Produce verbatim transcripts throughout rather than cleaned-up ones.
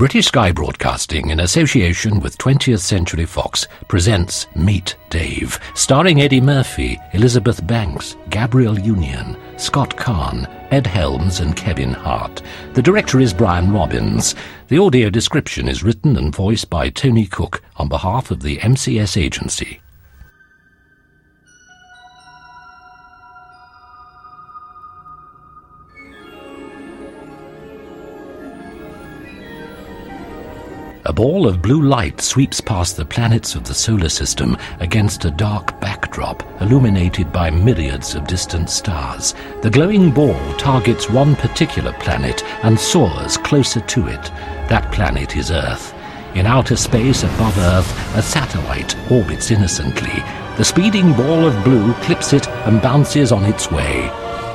British Sky Broadcasting, in association with twentieth Century Fox, presents Meet Dave, starring Eddie Murphy, Elizabeth Banks, Gabrielle Union, Scott Kahn, Ed Helms and Kevin Hart. The director is Brian Robbins. The audio description is written and voiced by Tony Cook on behalf of the M C S agency. A ball of blue light sweeps past the planets of the solar system against a dark backdrop illuminated by myriads of distant stars. The glowing ball targets one particular planet and soars closer to it. That planet is Earth. In outer space above Earth, a satellite orbits innocently. The speeding ball of blue clips it and bounces on its way.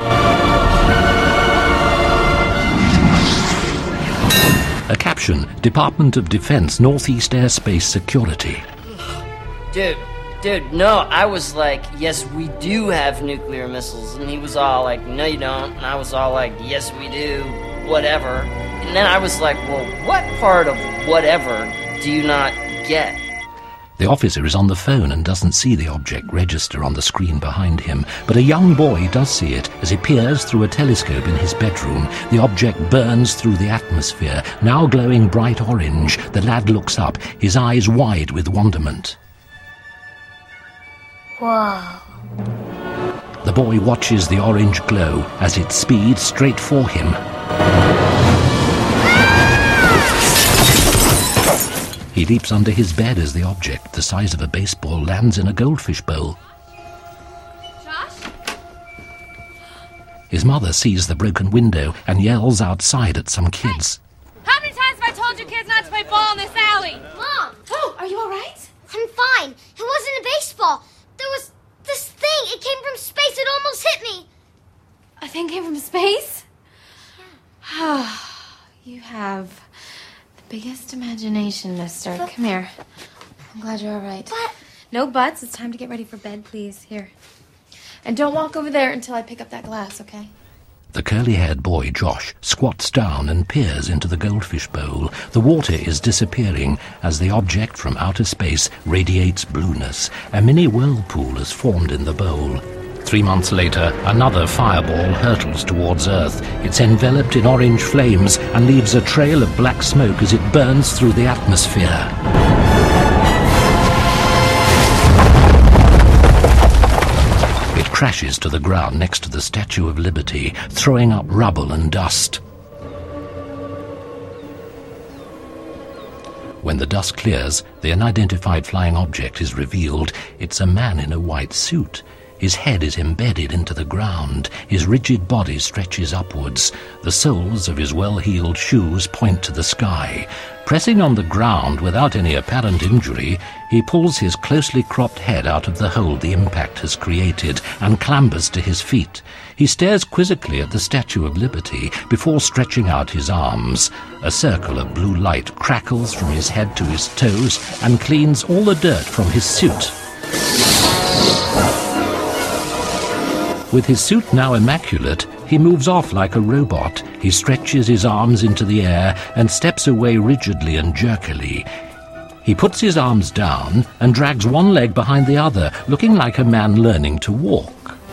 A caption, Department of Defense, Northeast Airspace Security. Dude, dude, no, I was like, yes, we do have nuclear missiles. And he was all like, no, you don't. And I was all like, yes, we do, whatever. And then I was like, well, what part of whatever do you not get? The officer is on the phone and doesn't see the object register on the screen behind him, but a young boy does see it as he peers through a telescope in his bedroom. The object burns through the atmosphere, now glowing bright orange. The lad looks up, his eyes wide with wonderment. Whoa. The boy watches the orange glow as it speeds straight for him. He leaps under his bed as the object, the size of a baseball, lands in a goldfish bowl. Josh? His mother sees the broken window and yells outside at some kids. Hey, how many times have I told you kids not to play ball in this alley? Mom! Oh, are you all right? I'm fine. It wasn't a baseball. There was this thing. It came from space. It almost hit me. A thing came from space? Yeah. You have biggest imagination, mister. But, Come here. I'm glad you're all right. But... No buts. It's time to get ready for bed, please. Here. And don't walk over there until I pick up that glass, okay? The curly-haired boy, Josh, squats down and peers into the goldfish bowl. The water is disappearing as the object from outer space radiates blueness. A mini whirlpool is formed in the bowl. Three months later, another fireball hurtles towards Earth. It's enveloped in orange flames and leaves a trail of black smoke as it burns through the atmosphere. It crashes to the ground next to the Statue of Liberty, throwing up rubble and dust. When the dust clears, the unidentified flying object is revealed. It's a man in a white suit. His head is embedded into the ground. His rigid body stretches upwards. The soles of his well-heeled shoes point to the sky. Pressing on the ground without any apparent injury, he pulls his closely cropped head out of the hole the impact has created and clambers to his feet. He stares quizzically at the Statue of Liberty before stretching out his arms. A circle of blue light crackles from his head to his toes and cleans all the dirt from his suit. With his suit now immaculate, he moves off like a robot. He stretches his arms into the air and steps away rigidly and jerkily. He puts his arms down and drags one leg behind the other, looking like a man learning to walk.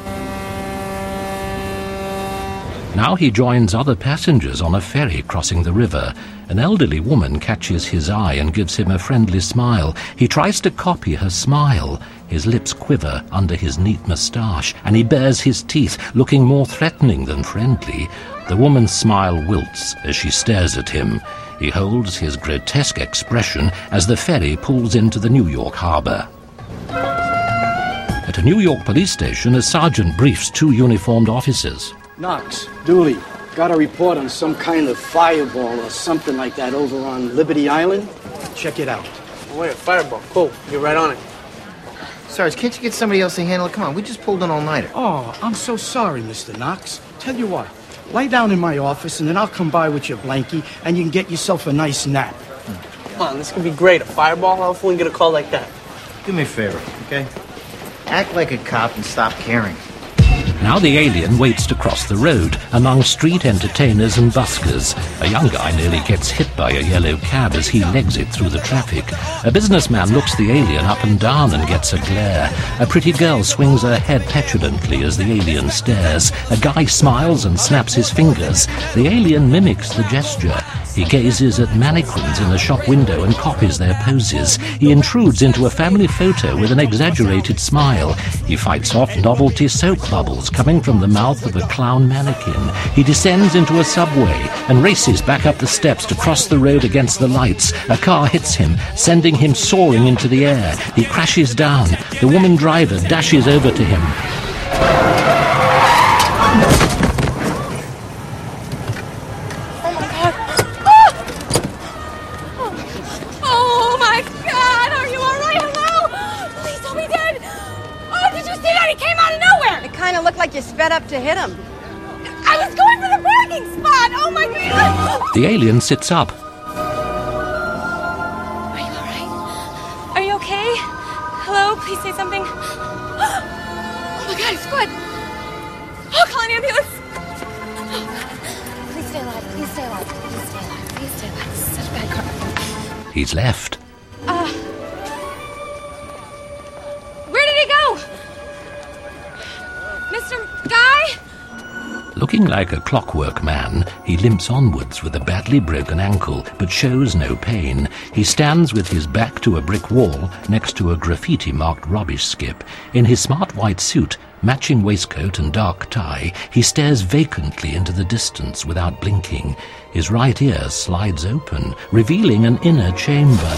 Now he joins other passengers on a ferry crossing the river. An elderly woman catches his eye and gives him a friendly smile. He tries to copy her smile. His lips quiver under his neat moustache, and he bares his teeth, looking more threatening than friendly. The woman's smile wilts as she stares at him. He holds his grotesque expression as the ferry pulls into the New York harbor. At a New York police station, a sergeant briefs two uniformed officers. Knox, Dooley, got a report on some kind of fireball or something like that over on Liberty Island? Check it out. Oh, wait, fireball. Cool. You're right on it. Sarge, can't you get somebody else to handle it? Come on, we just pulled an all-nighter. Oh, I'm so sorry, Mister Knox. Tell you what, lie down in my office and then I'll come by with your blankie and you can get yourself a nice nap. Come on, this could be great. A fireball? How often we get a call like that? Do me a favor, okay? Act like a cop and stop caring. Now the alien waits to cross the road among street entertainers and buskers. A young guy nearly gets hit by a yellow cab as he legs it through the traffic. A businessman looks the alien up and down and gets a glare. A pretty girl swings her head petulantly as the alien stares. A guy smiles and snaps his fingers. The alien mimics the gesture. He gazes at mannequins in the shop window and copies their poses. He intrudes into a family photo with an exaggerated smile. He fights off novelty soap bubbles coming from the mouth of a clown mannequin. He descends into a subway and races back up the steps to cross the road against the lights. A car hits him, sending him soaring into the air. He crashes down. The woman driver dashes over to him. You sped up to hit him. I was going for the parking spot! Oh my God! The alien sits up. Are you alright? Are you okay? Hello? Please say something. Oh my God, it's good! Oh, call an ambulance! Please stay alive. Please stay alive. Please stay alive. Please stay alive. This is such a bad car. He's left. Uh... Where did he go? Mister Guy? Looking like a clockwork man, he limps onwards with a badly broken ankle, but shows no pain. He stands with his back to a brick wall next to a graffiti-marked rubbish skip. In his smart white suit, matching waistcoat and dark tie, he stares vacantly into the distance without blinking. His right ear slides open, revealing an inner chamber.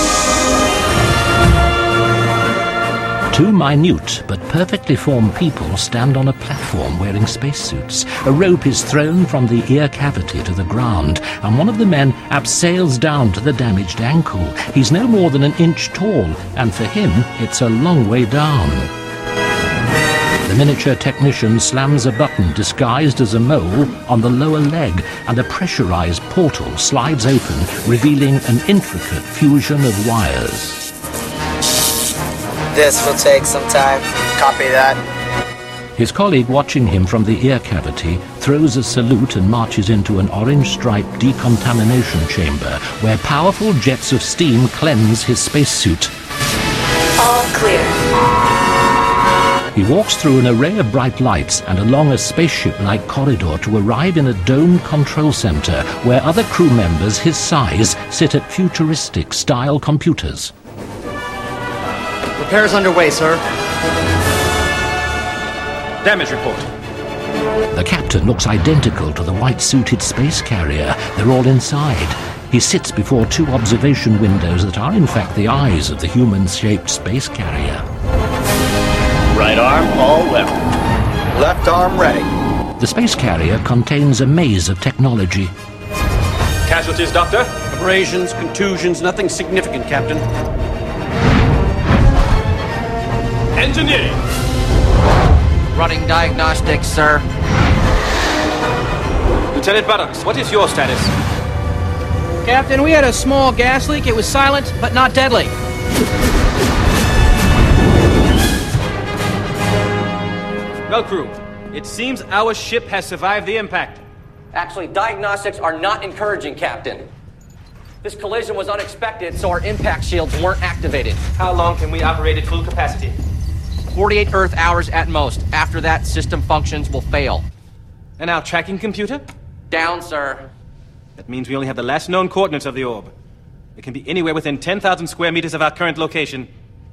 Two minute but perfectly formed people stand on a platform wearing spacesuits. A rope is thrown from the ear cavity to the ground, and one of the men abseils down to the damaged ankle. He's no more than an inch tall, and for him, it's a long way down. The miniature technician slams a button disguised as a mole on the lower leg, and a pressurized portal slides open, revealing an intricate fusion of wires. This will take some time. Copy that. His colleague, watching him from the ear cavity, throws a salute and marches into an orange-striped decontamination chamber where powerful jets of steam cleanse his spacesuit. All clear. He walks through an array of bright lights and along a spaceship-like corridor to arrive in a domed control center where other crew members his size sit at futuristic-style computers. Repairs underway, sir. Damage report. The captain looks identical to the white-suited space carrier. They're all inside. He sits before two observation windows that are in fact the eyes of the human-shaped space carrier. Right arm, all level. Left arm ready. The space carrier contains a maze of technology. Casualties, Doctor? Abrasions, contusions, nothing significant, Captain. Engineering. Running diagnostics, sir. Lieutenant Buttocks, what is your status? Captain, we had a small gas leak. It was silent, but not deadly. Well, crew, it seems our ship has survived the impact. Actually, diagnostics are not encouraging, Captain. This collision was unexpected, so our impact shields weren't activated. How long can we operate at full capacity? forty-eight Earth hours at most. After that, system functions will fail. And our tracking computer? Down, sir. That means we only have the last known coordinates of the orb. It can be anywhere within ten thousand square meters of our current location.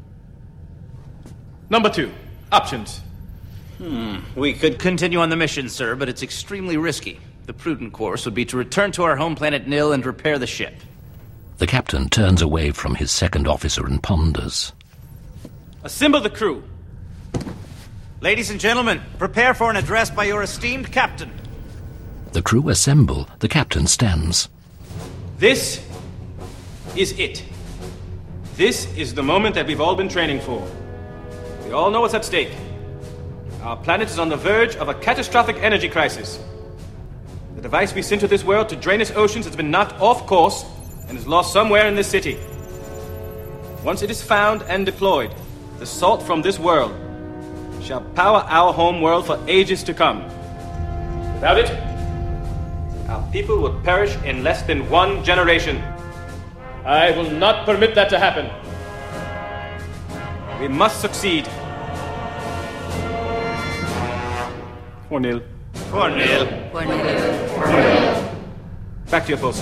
Number two, options. Hmm. We could continue on the mission, sir, but it's extremely risky. The prudent course would be to return to our home planet Nil and repair the ship. The captain turns away from his second officer and ponders. Assemble the crew. Ladies and gentlemen, prepare for an address by your esteemed captain. The crew assemble. The captain stands. This is it. This is the moment that we've all been training for. We all know what's at stake. Our planet is on the verge of a catastrophic energy crisis. The device we sent to this world to drain its oceans has been knocked off course and is lost somewhere in this city. Once it is found and deployed, the salt from this world shall power our home world for ages to come. Without it, our people will perish in less than one generation. I will not permit that to happen. We must succeed. For nil. For nil. For nil. Back to your post.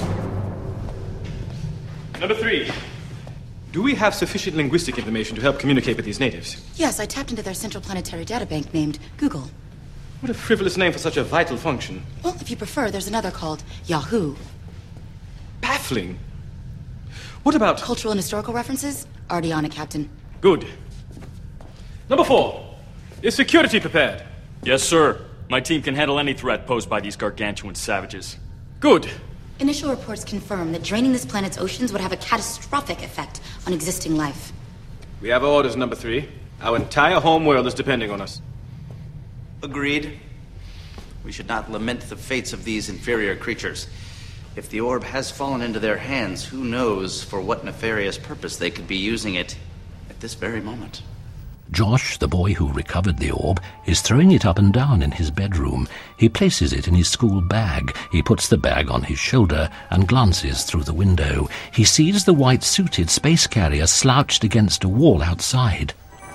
Number three. Do we have sufficient linguistic information to help communicate with these natives? Yes, I tapped into their central planetary databank named Google. What a frivolous name for such a vital function. Well, if you prefer, there's another called Yahoo. Baffling. What about... Cultural and historical references? Already on it, Captain. Good. Number four. Is security prepared? Yes, sir. My team can handle any threat posed by these gargantuan savages. Good. Initial reports confirm that draining this planet's oceans would have a catastrophic effect on existing life. We have orders, number three. Our entire home world is depending on us. Agreed. We should not lament the fates of these inferior creatures. If the orb has fallen into their hands, who knows for what nefarious purpose they could be using it at this very moment. Josh, the boy who recovered the orb, is throwing it up and down in his bedroom. He places it in his school bag. He puts the bag on his shoulder and glances through the window. He sees the white-suited space carrier slouched against a wall outside.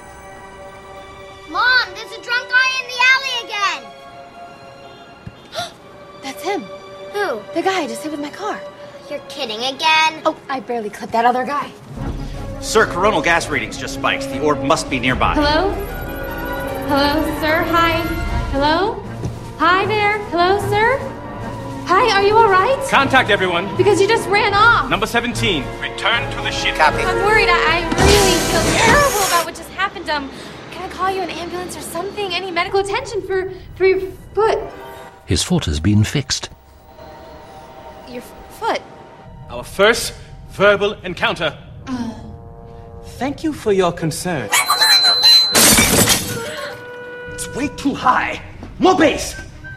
Mom, there's a drunk guy in the alley again. That's him. Who? The guy I just hit with my car. You're kidding again. Oh, I barely clipped that other guy. Sir, coronal gas readings just spiked. The orb must be nearby. Hello? Hello, sir? Hi. Hello? Hi there. Hello, sir? Hi, are you all right? Contact everyone. Because you just ran off. Number seventeen. Return to the ship. Copy. I'm worried. I, I really feel terrible about what just happened. Um, can I call you an ambulance or something? Any medical attention for, for your foot? His foot has been fixed. Your foot? Our first verbal encounter. Uh. Thank you for your concern. It's way too high. More bass.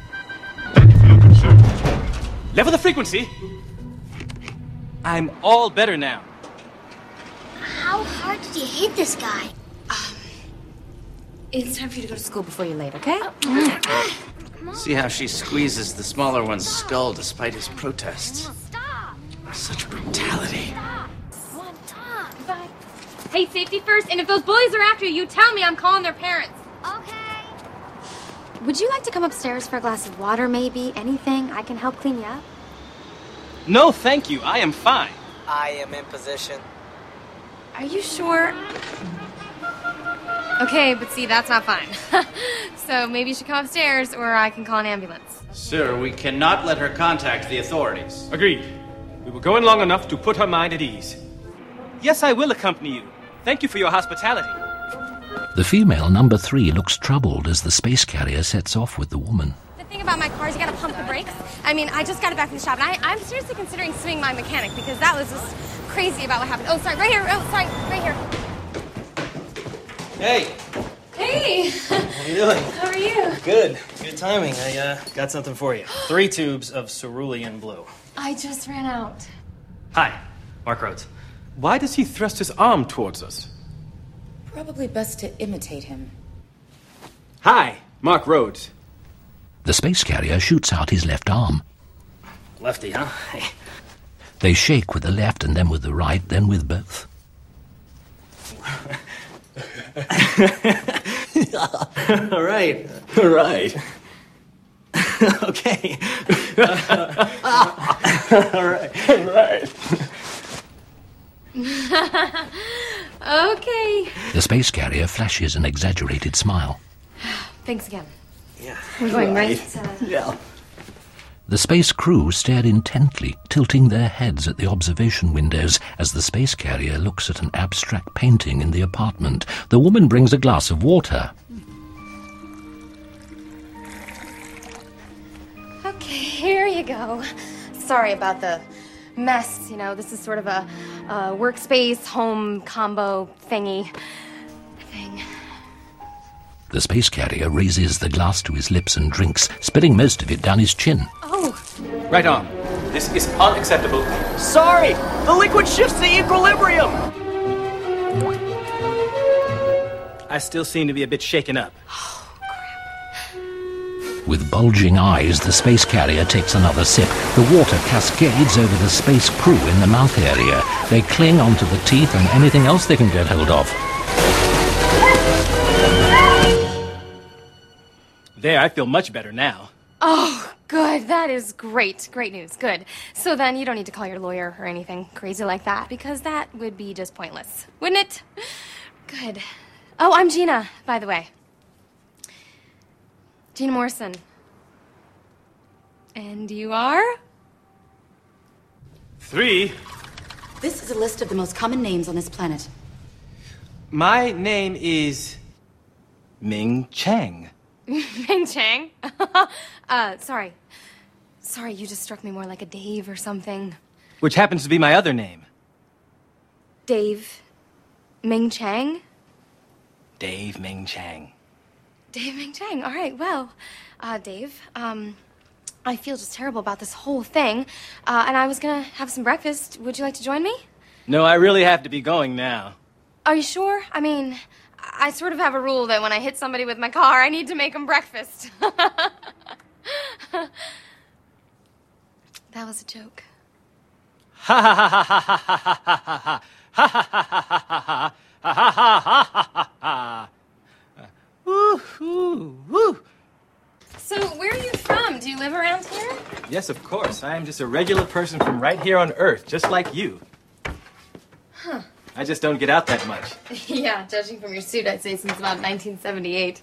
Level the frequency. I'm all better now. How hard did you hit this guy? Um, it's time for you to go to school before you're late, okay? See how she squeezes the smaller one's skull despite his protests. Such brutality. Bye. Hey, safety first, and if those bullies are after you, you tell me. I'm calling their parents. Okay. Would you like to come upstairs for a glass of water, maybe? Anything? I can help clean you up. No, thank you. I am fine. I am in position. Are you sure? Okay, but see, that's not fine. So maybe you should come upstairs, or I can call an ambulance. Sir, we cannot let her contact the authorities. Agreed. We were going long enough to put her mind at ease. Yes, I will accompany you. Thank you for your hospitality. The female number three looks troubled as the space carrier sets off with the woman. The thing about my car is you gotta pump the brakes. I mean, I just got it back from the shop, and I, I'm seriously considering suing my mechanic because that was just crazy about what happened. Oh, sorry, right here. Oh, sorry, right here. Hey. Hey. How you doing? How are you? Good. Good timing. I uh, got something for you. Three tubes of cerulean blue. I just ran out. Hi, Mark Rhodes. Why does he thrust his arm towards us? Probably best to imitate him. Hi, Mark Rhodes. The space carrier shoots out his left arm. Lefty, huh? Hey. They shake with the left and then with the right, then with both. All right. All right. Okay. All right. All right. Okay. The space carrier flashes an exaggerated smile. Thanks again. Yeah. We're going right. right. Uh... Yeah. The space crew stare intently, tilting their heads at the observation windows as the space carrier looks at an abstract painting in the apartment. The woman brings a glass of water. Okay, here you go. Sorry about the mess, you know. This is sort of a, a workspace, home combo thingy thing. The space carrier raises the glass to his lips and drinks, spilling most of it down his chin. Oh. Right on. This is unacceptable. Sorry! The liquid shifts to equilibrium! I still seem to be a bit shaken up. With bulging eyes, the space carrier takes another sip. The water cascades over the space crew in the mouth area. They cling onto the teeth and anything else they can get hold of. There, I feel much better now. Oh, good. That is great. Great news. Good. So then you don't need to call your lawyer or anything crazy like that, because that would be just pointless, wouldn't it? Good. Oh, I'm Gina, by the way. Gina Morrison. And you are? Three. This is a list of the most common names on this planet. My name is Ming Chang. Ming Chang? uh, sorry. Sorry, you just struck me more like a Dave or something. Which happens to be my other name. Dave Ming Chang? Dave Ming Chang. Dave Ming Chang. All right, well, uh, Dave, um, I feel just terrible about this whole thing, uh, and I was gonna have some breakfast. Would you like to join me? No, I really have to be going now. Are you sure? I mean, I sort of have a rule that when I hit somebody with my car, I need to make them breakfast. That was a joke. Ha ha ha ha ha ha ha ha ha ha ha ha ha ha ha ha. Woo, woo, woo. So, where are you from? Do you live around here? Yes, of course. I am just a regular person from right here on Earth, just like you. Huh. I just don't get out that much. Yeah, judging from your suit, I'd say since about nineteen seventy-eight.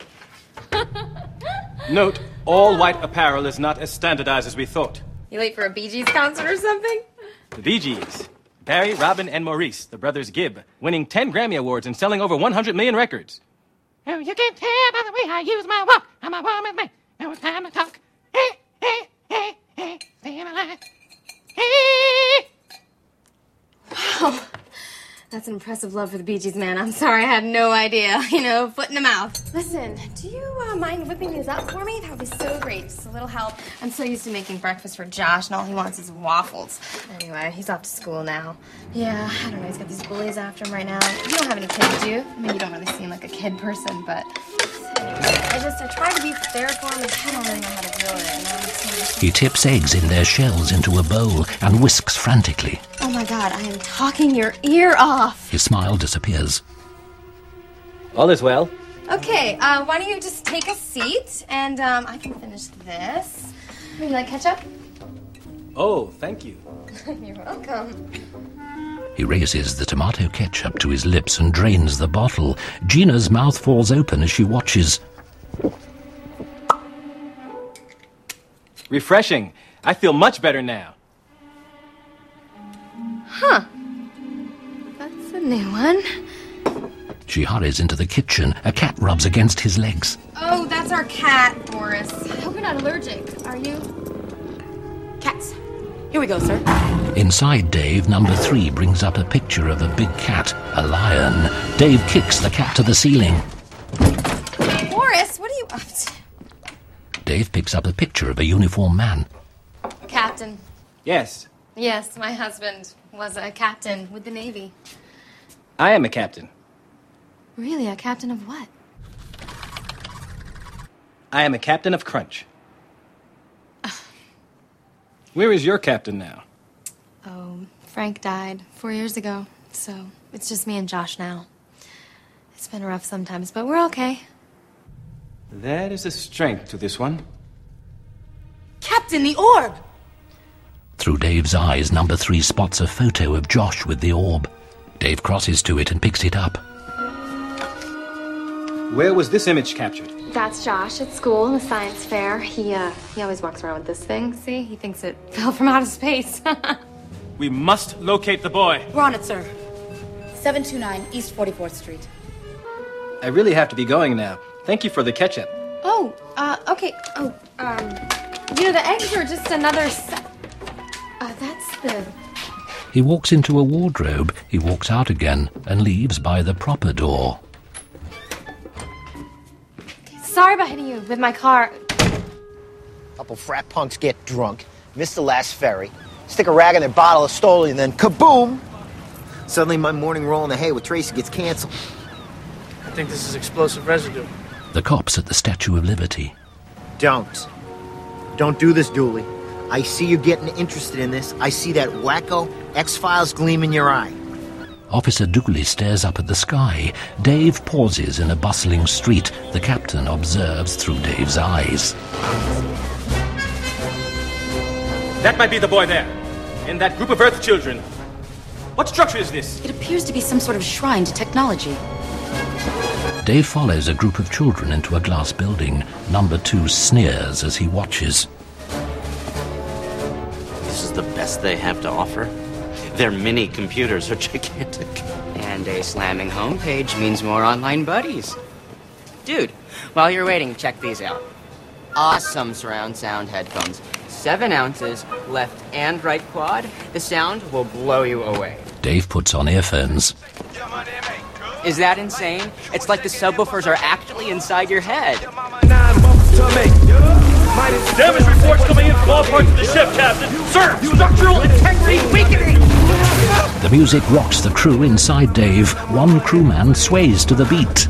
Note, all white apparel is not as standardized as we thought. You late for a Bee Gees concert or something? The Bee Gees. Barry, Robin, and Maurice, the brothers Gibb, winning ten Grammy Awards and selling over one hundred million records. Oh, you can tell by the way I use my walk. I'm a woman, man. No time to talk. Hey, hey, hey, hey, stay alive. Hey! Wow. That's an impressive love for the Bee Gees, man. I'm sorry, I had no idea. You know, foot in the mouth. Listen, do you uh, mind whipping these up for me? That would be so great. Just a little help. I'm so used to making breakfast for Josh, and all he wants is waffles. Anyway, he's off to school now. Yeah, I don't know. He's got these bullies after him right now. You don't have any kids, do you? I mean, you don't really seem like a kid person, but... I just, I try to be there for him, and I don't really know how to do it. You know? He tips eggs in their shells into a bowl and whisks frantically. Oh my God, I am talking your ear off. His smile disappears. All is well. Okay, uh, why don't you just take a seat, and um, I can finish this. Would you like ketchup? Oh, thank you. You're welcome. He raises the tomato ketchup to his lips and drains the bottle. Gina's mouth falls open as she watches. Refreshing. I feel much better now. Huh. That's a new one. She hurries into the kitchen. A cat rubs against his legs. Oh, that's our cat, Boris. I hope you're not allergic. Are you? Cats. Here we go, sir. Inside Dave, number three brings up a picture of a big cat, a lion. Dave kicks the cat to the ceiling. Boris, what are you up to? Dave picks up a picture of a uniformed man. Captain. Yes. Yes, my husband was a captain with the Navy. I am a captain. Really, a captain of what? I am a captain of Crunch. Where is your captain now? Oh, Frank died four years ago, so it's just me and Josh now. It's been rough sometimes, but we're okay. There is a strength to this one. Captain, the orb! Through Dave's eyes, number three spots a photo of Josh with the orb. Dave crosses to it and picks it up. Where was this image captured? That's Josh at school in the science fair. He, uh, he always walks around with this thing. See? He thinks it fell from outer space. We must locate the boy. We're on it, sir. seven two nine East forty-fourth Street. I really have to be going now. Thank you for the ketchup. Oh, uh, okay. Oh, um, you know, the eggs are just another set. Uh, that's the... He walks into a wardrobe. He walks out again and leaves by the proper door. Sorry about hitting you with my car. Couple frat punks get drunk, miss the last ferry, stick a rag in their bottle of Stoli, and then kaboom! Suddenly my morning roll in the hay with Tracy gets canceled. I think this is explosive residue. The cops at the Statue of Liberty. Don't. Don't do this, Dooley. I see you getting interested in this. I see that wacko X-Files gleam in your eye. Officer Dooley stares up at the sky. Dave pauses in a bustling street. The captain observes through Dave's eyes. That might be the boy there, in that group of Earth children. What structure is this? It appears to be some sort of shrine to technology. Dave follows a group of children into a glass building. Number two sneers as he watches. This is the best they have to offer? Their mini computers are gigantic. And a slamming homepage means more online buddies. Dude, while you're waiting, check these out. Awesome surround sound headphones. Seven ounces, left and right quad. The sound will blow you away. Dave puts on earphones. Is that insane? It's like the subwoofers are actually inside your head. Damage reports coming in from all parts of the ship, Captain. Sir, structural integrity weakening. The music rocks the crew inside Dave. One crewman sways to the beat.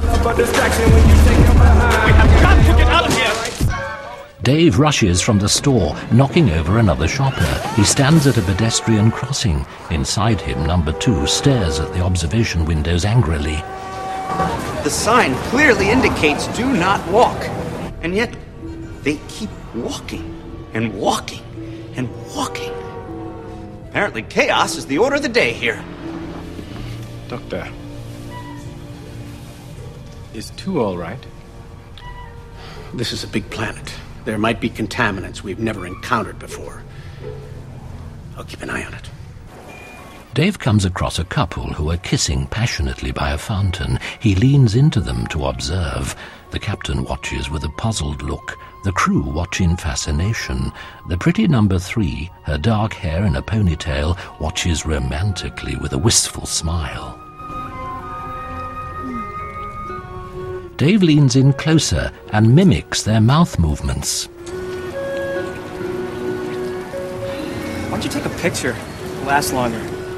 We have got to get out of here. Dave rushes from the store, knocking over another shopper. He stands at a pedestrian crossing. Inside him, number two stares at the observation windows angrily. The sign clearly indicates do not walk. And yet, they keep walking and walking and walking. Apparently, chaos is the order of the day here. Doctor, is two all right? This is a big planet. There might be contaminants we've never encountered before. I'll keep an eye on it. Dave comes across a couple who are kissing passionately by a fountain. He leans into them to observe. The captain watches with a puzzled look. The crew watch in fascination. The pretty number three, her dark hair in a ponytail, watches romantically with a wistful smile. Dave leans in closer and mimics their mouth movements. Why don't you take a picture? It'll last longer.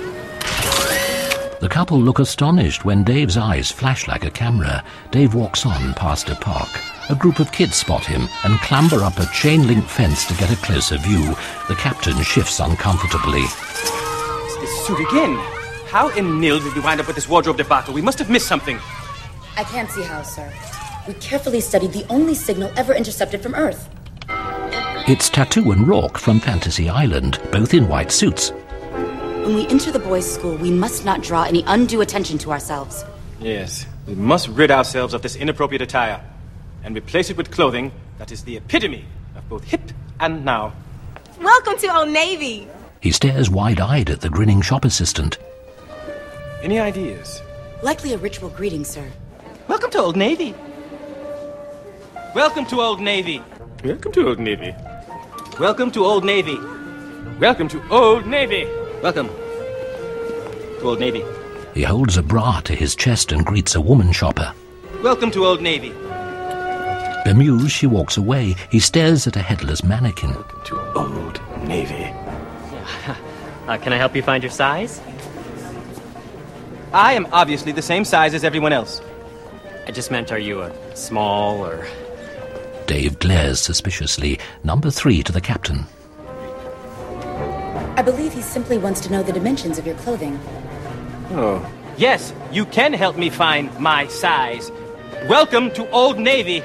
The couple look astonished when Dave's eyes flash like a camera. Dave walks on past a park. A group of kids spot him and clamber up a chain-link fence to get a closer view. The captain shifts uncomfortably. It's this suit again. How in nil did we wind up with this wardrobe debacle? We must have missed something. I can't see how, sir. We carefully studied the only signal ever intercepted from Earth. It's Tattoo and Rourke from Fantasy Island, both in white suits. When we enter the boys' school, we must not draw any undue attention to ourselves. Yes, we must rid ourselves of this inappropriate attire and replace it with clothing that is the epitome of both hip and now. Welcome to Old Navy. He stares wide-eyed at the grinning shop assistant. Any ideas? Likely a ritual greeting, sir. Welcome to Old Navy. Welcome to Old Navy. Welcome to Old Navy. Welcome to Old Navy. Welcome to Old Navy. Welcome to Old Navy. He holds a bra to his chest and greets a woman shopper. Welcome to Old Navy. Bemused, she walks away. He stares at a headless mannequin. Welcome to Old Navy. Uh, can I help you find your size? I am obviously the same size as everyone else. I just meant, are you a small or... Dave glares suspiciously. Number three to the captain. I believe he simply wants to know the dimensions of your clothing. Oh. Yes, you can help me find my size. Welcome to Old Navy.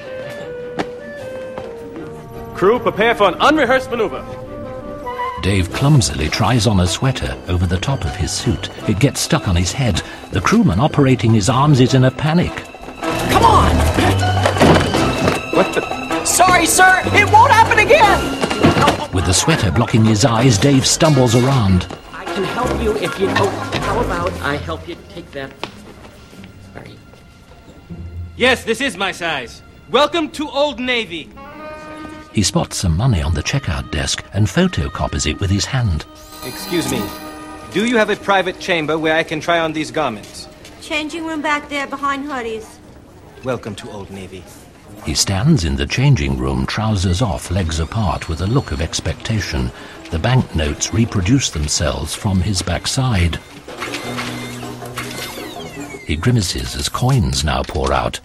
Crew, prepare for an unrehearsed maneuver. Dave clumsily tries on a sweater over the top of his suit. It gets stuck on his head. The crewman operating his arms is in a panic. Come on! What the... Sorry, sir! It won't happen again! With the sweater blocking his eyes, Dave stumbles around. I can help you if you... Oh, how about I help you take that... Sorry. Yes, this is my size. Welcome to Old Navy. He spots some money on the checkout desk and photocopies it with his hand. Excuse me. Do you have a private chamber where I can try on these garments? Changing room back there behind hoodies. Welcome to Old Navy. He stands in the changing room, trousers off, legs apart, with a look of expectation. The banknotes reproduce themselves from his backside. He grimaces as coins now pour out.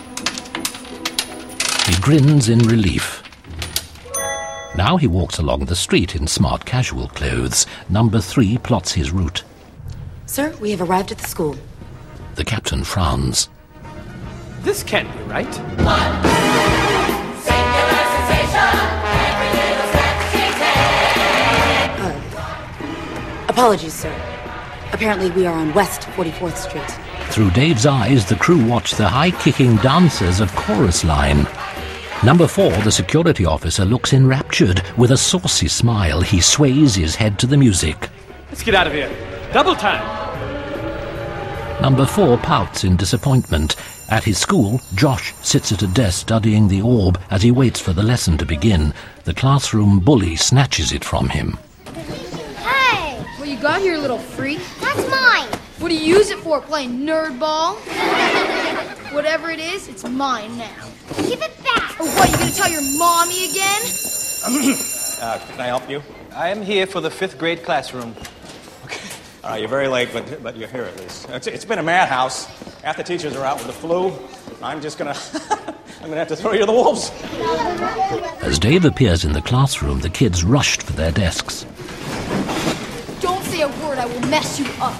He grins in relief. Now he walks along the street in smart casual clothes. Number three plots his route. Sir, we have arrived at the school. The captain frowns. This can't be right. Uh, apologies, sir. Apparently we are on West forty-fourth Street. Through Dave's eyes, the crew watch the high-kicking dancers of Chorus Line. Number four, the security officer, looks enraptured. With a saucy smile, he sways his head to the music. Let's get out of here. Double time. Number four pouts in disappointment. At his school, Josh sits at a desk studying the orb as he waits for the lesson to begin. The classroom bully snatches it from him. Hey! What you got here, little freak? That's mine. What do you use it for, playing nerd ball? Whatever it is, it's mine now. Give it back. Or what, you gonna tell your mommy again? uh, can I help you? I am here for the fifth grade classroom. Uh, you're very late, but but you're here at least. It's, it's been a madhouse. Half the teachers are out with the flu. I'm just gonna I'm gonna have to throw you to the wolves. As Dave appears in the classroom, the kids rushed for their desks. Don't say a word, I will mess you up.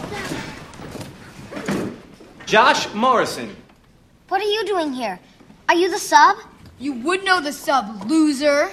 Josh Morrison. What are you doing here? Are you the sub? You would know the sub, loser.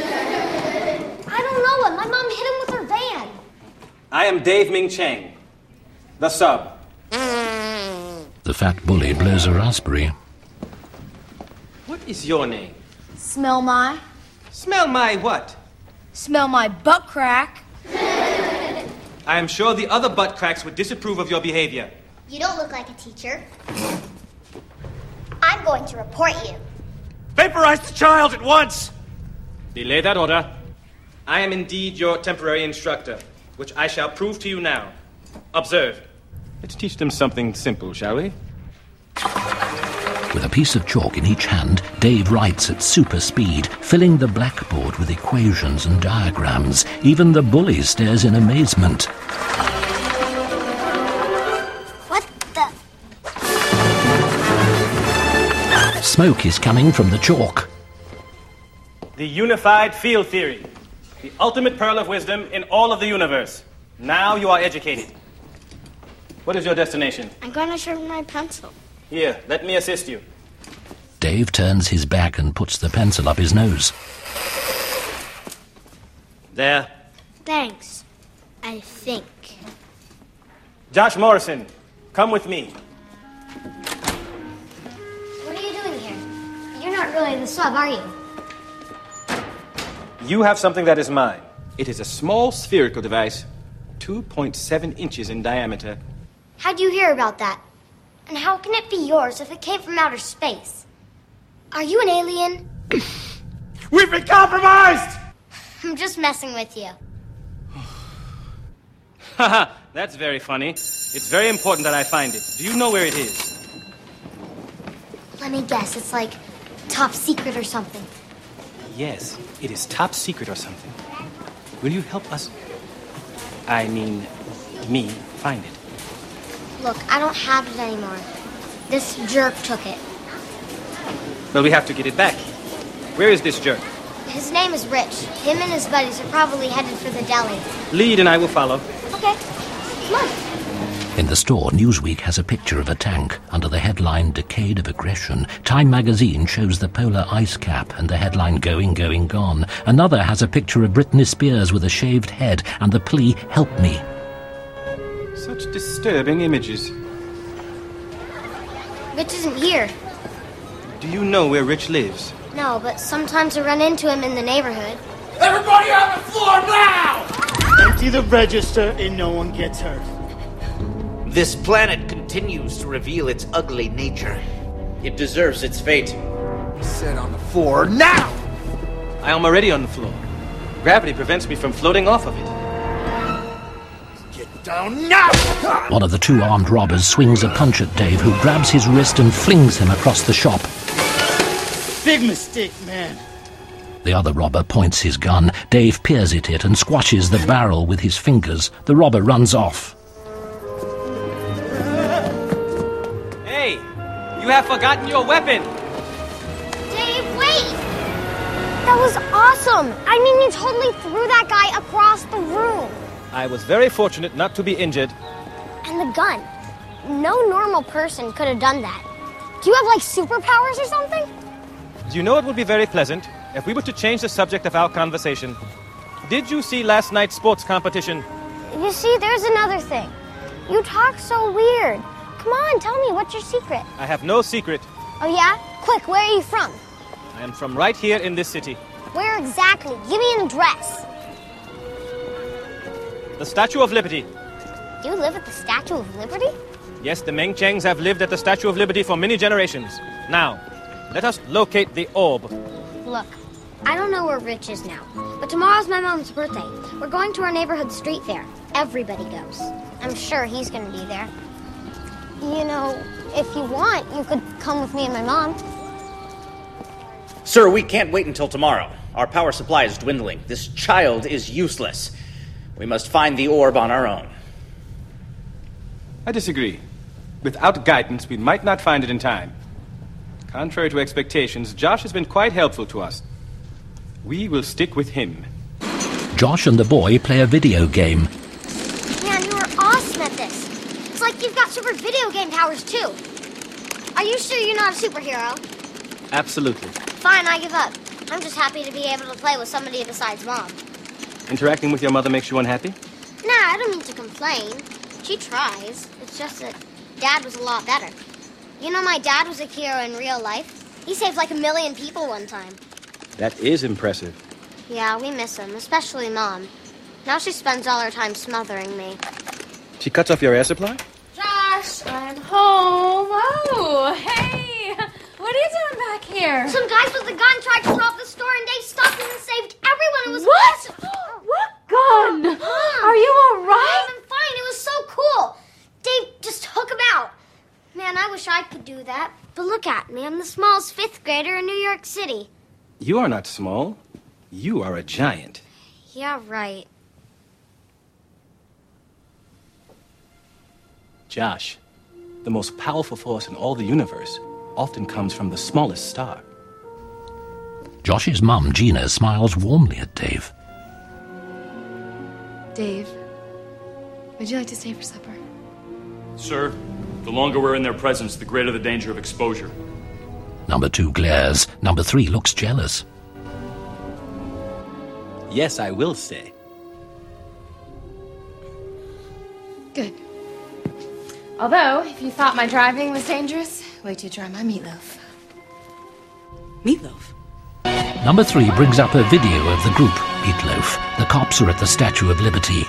I don't know him. My mom hit him with her van. I am Dave Ming Chang, the sub. The fat bully blows a raspberry. What is your name? Smell my... Smell my what? Smell my butt crack. I am sure the other butt cracks would disapprove of your behavior. You don't look like a teacher. I'm going to report you. Vaporize the child at once! Delay that order. I am indeed your temporary instructor, which I shall prove to you now. Observe. Let's teach them something simple, shall we? With a piece of chalk in each hand, Dave writes at super speed, filling the blackboard with equations and diagrams. Even the bully stares in amazement. What the... Smoke is coming from the chalk. The unified field theory. The ultimate pearl of wisdom in all of the universe. Now you are educated. What is your destination? I'm going to sharpen my pencil. Here, let me assist you. Dave turns his back and puts the pencil up his nose. There. Thanks. I think. Josh Morrison, come with me. What are you doing here? You're not really the sub, are you? You have something that is mine. It is a small spherical device, two point seven inches in diameter. How'd you hear about that? And how can it be yours if it came from outer space? Are you an alien? We've been compromised! I'm just messing with you. Haha, that's very funny. It's very important that I find it. Do you know where it is? Let me guess, it's like top secret or something. Yes, it is top secret or something. Will you help us? I mean, me find it. Look, I don't have it anymore. This jerk took it. Well, we have to get it back. Where is this jerk? His name is Rich. Him and his buddies are probably headed for the deli. Lead and I will follow. Okay, come on. In the store, Newsweek has a picture of a tank under the headline Decade of Aggression. Time magazine shows the polar ice cap and the headline Going, Going, Gone. Another has a picture of Britney Spears with a shaved head and the plea, Help me. Such disturbing images. Rich isn't here. Do you know where Rich lives? No, but sometimes I run into him in the neighborhood. Everybody on the floor now! Empty the register and no one gets hurt. This planet continues to reveal its ugly nature. It deserves its fate. Sit on the floor now! I am already on the floor. Gravity prevents me from floating off of it. Get down now! One of the two armed robbers swings a punch at Dave, who grabs his wrist and flings him across the shop. Big mistake, man. The other robber points his gun. Dave peers at it and squashes the barrel with his fingers. The robber runs off. You have forgotten your weapon! Dave, wait! That was awesome! I mean, you totally threw that guy across the room. I was very fortunate not to be injured. And the gun. No normal person could have done that. Do you have, like, superpowers or something? Do you know it would be very pleasant if we were to change the subject of our conversation? Did you see last night's sports competition? You see, there's another thing. You talk so weird. Come on, tell me, what's your secret? I have no secret. Oh, yeah? Quick, where are you from? I am from right here in this city. Where exactly? Give me an address. The Statue of Liberty. You live at the Statue of Liberty? Yes, the Meng Chengs have lived at the Statue of Liberty for many generations. Now, let us locate the orb. Look, I don't know where Rich is now, but tomorrow's my mom's birthday. We're going to our neighborhood street fair. Everybody goes. I'm sure he's going to be there. You know, if you want, you could come with me and my mom. Sir, we can't wait until tomorrow. Our power supply is dwindling. This child is useless. We must find the orb on our own. I disagree. Without guidance, we might not find it in time. Contrary to expectations, Josh has been quite helpful to us. We will stick with him. Josh and the boy play a video game. Man, you are awesome at this. It's like you've got super video game powers, too. Are you sure you're not a superhero? Absolutely. Fine, I give up. I'm just happy to be able to play with somebody besides Mom. Interacting with your mother makes you unhappy? Nah, I don't mean to complain. She tries. It's just that Dad was a lot better. You know, my dad was a hero in real life. He saved like a million people one time. That is impressive. Yeah, we miss him, especially Mom. Now she spends all her time smothering me. She cuts off your air supply? Josh, I'm home. Oh, hey. What are you doing back here? Some guys with a gun tried to rob the store and Dave stopped them and saved everyone. It was What? awesome. What gun? Are you all right? I'm fine. It was so cool. Dave just took him out. Man, I wish I could do that. But look at me. I'm the smallest fifth grader in New York City. You are not small. You are a giant. Yeah, right. Josh, the most powerful force in all the universe often comes from the smallest star. Josh's mum, Gina, smiles warmly at Dave. Dave, would you like to stay for supper? Sir, the longer we're in their presence, the greater the danger of exposure. Number two glares. Number three looks jealous. Yes, I will stay. Good. Although, if you thought my driving was dangerous, wait till you try my meatloaf. Meatloaf? Number three brings up a video of the group, Meatloaf. The cops are at the Statue of Liberty.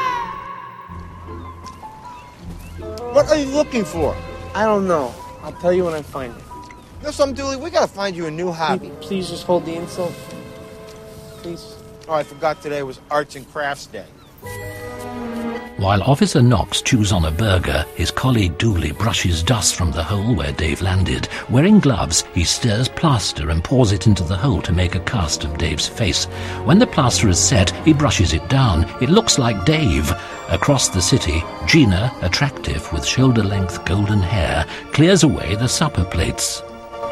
What are you looking for? I don't know. I'll tell you when I find it. You know something, Dooley? We gotta find you a new hobby. Please just hold the insult. Please. Oh, I forgot today was Arts and Crafts Day. While Officer Knox chews on a burger, his colleague Dooley brushes dust from the hole where Dave landed. Wearing gloves, he stirs plaster and pours it into the hole to make a cast of Dave's face. When the plaster is set, he brushes it down. It looks like Dave. Across the city, Gina, attractive with shoulder-length golden hair, clears away the supper plates.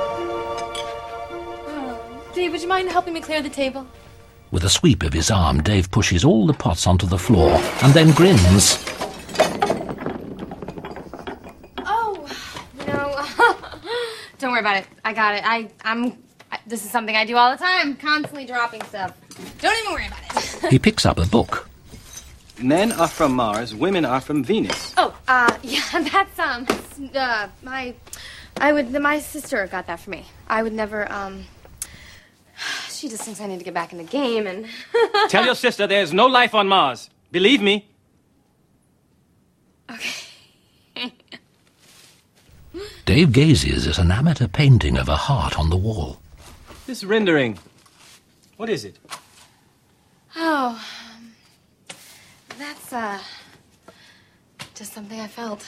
Oh, Dave, would you mind helping me clear the table? With a sweep of his arm, Dave pushes all the pots onto the floor and then grins. Oh, no. Don't worry about it. I got it. I, I'm... I, this is something I do all the time. Constantly dropping stuff. Don't even worry about it. He picks up a book. Men are from Mars, women are from Venus. Oh, uh, yeah, that's, um, uh, my... I would... My sister got that for me. I would never, um... She just thinks I need to get back in the game and... Tell your sister there's no life on Mars. Believe me. Okay. Dave gazes at an amateur painting of a heart on the wall. This rendering, what is it? Oh, um, that's, uh, just something I felt.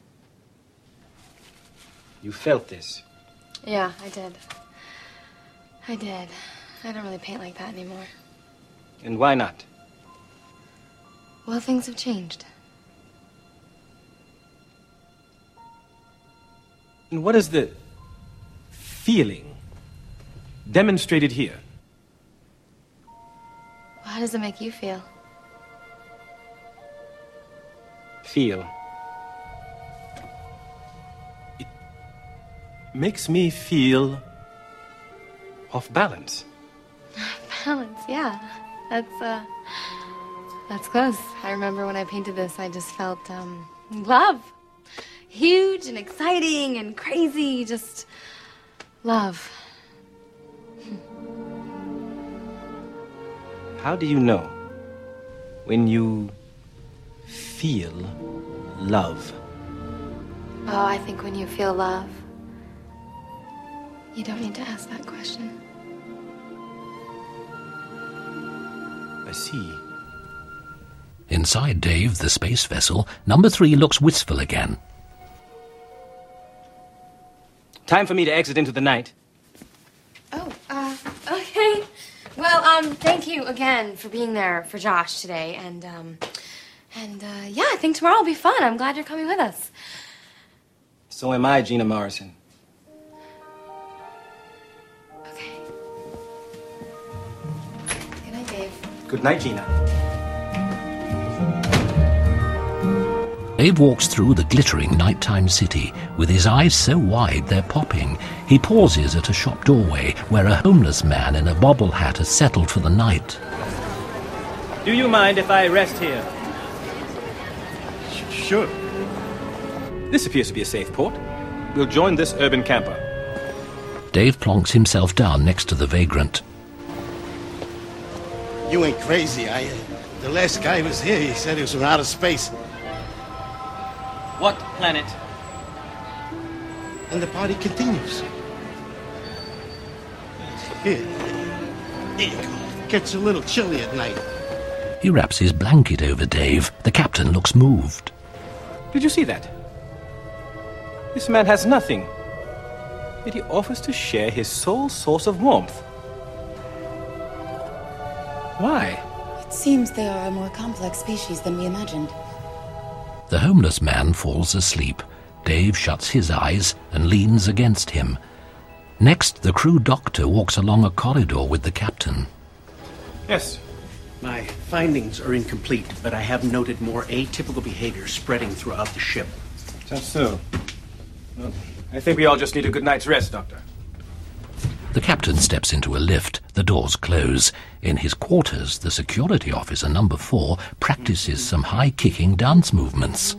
You felt this? Yeah, I did. I did. I don't really paint like that anymore. And why not? Well, things have changed. And what is the feeling demonstrated here. How does it make you feel? Feel. It makes me feel off balance. Balance, yeah. That's, uh, that's close. I remember when I painted this, I just felt, um, love. Huge and exciting and crazy, just love. How do you know when you feel love? Oh, I think when you feel love, you don't need to ask that question. I see. Inside Dave, the space vessel, number three looks wistful again. Time for me to exit into the night. Oh, uh, okay. Well, um, thank you again for being there for Josh today, and, um, and, uh, yeah, I think tomorrow will be fun. I'm glad you're coming with us. So am I, Gina Morrison. Okay. Good night, Dave. Good night, Gina. Dave walks through the glittering nighttime city with his eyes so wide they're popping. He pauses at a shop doorway where a homeless man in a bobble hat has settled for the night. Do you mind if I rest here? Sure. This appears to be a safe port. We'll join this urban camper. Dave plonks himself down next to the vagrant. You ain't crazy, I... Uh, the last guy who was here, he said he was from outer space. What planet? And the party continues. Here. There you go. Gets a little chilly at night. He wraps his blanket over Dave. The captain looks moved. Did you see that? This man has nothing. Yet he offers to share his sole source of warmth. Why? It seems they are a more complex species than we imagined. The homeless man falls asleep. Dave shuts his eyes and leans against him. Next, the crew doctor walks along a corridor with the captain. Yes. My findings are incomplete, but I have noted more atypical behavior spreading throughout the ship. That's so. Well, I think we all just need a good night's rest, Doctor. The captain steps into a lift. The doors close. In his quarters, the security officer, number four, practices some high-kicking dance movements.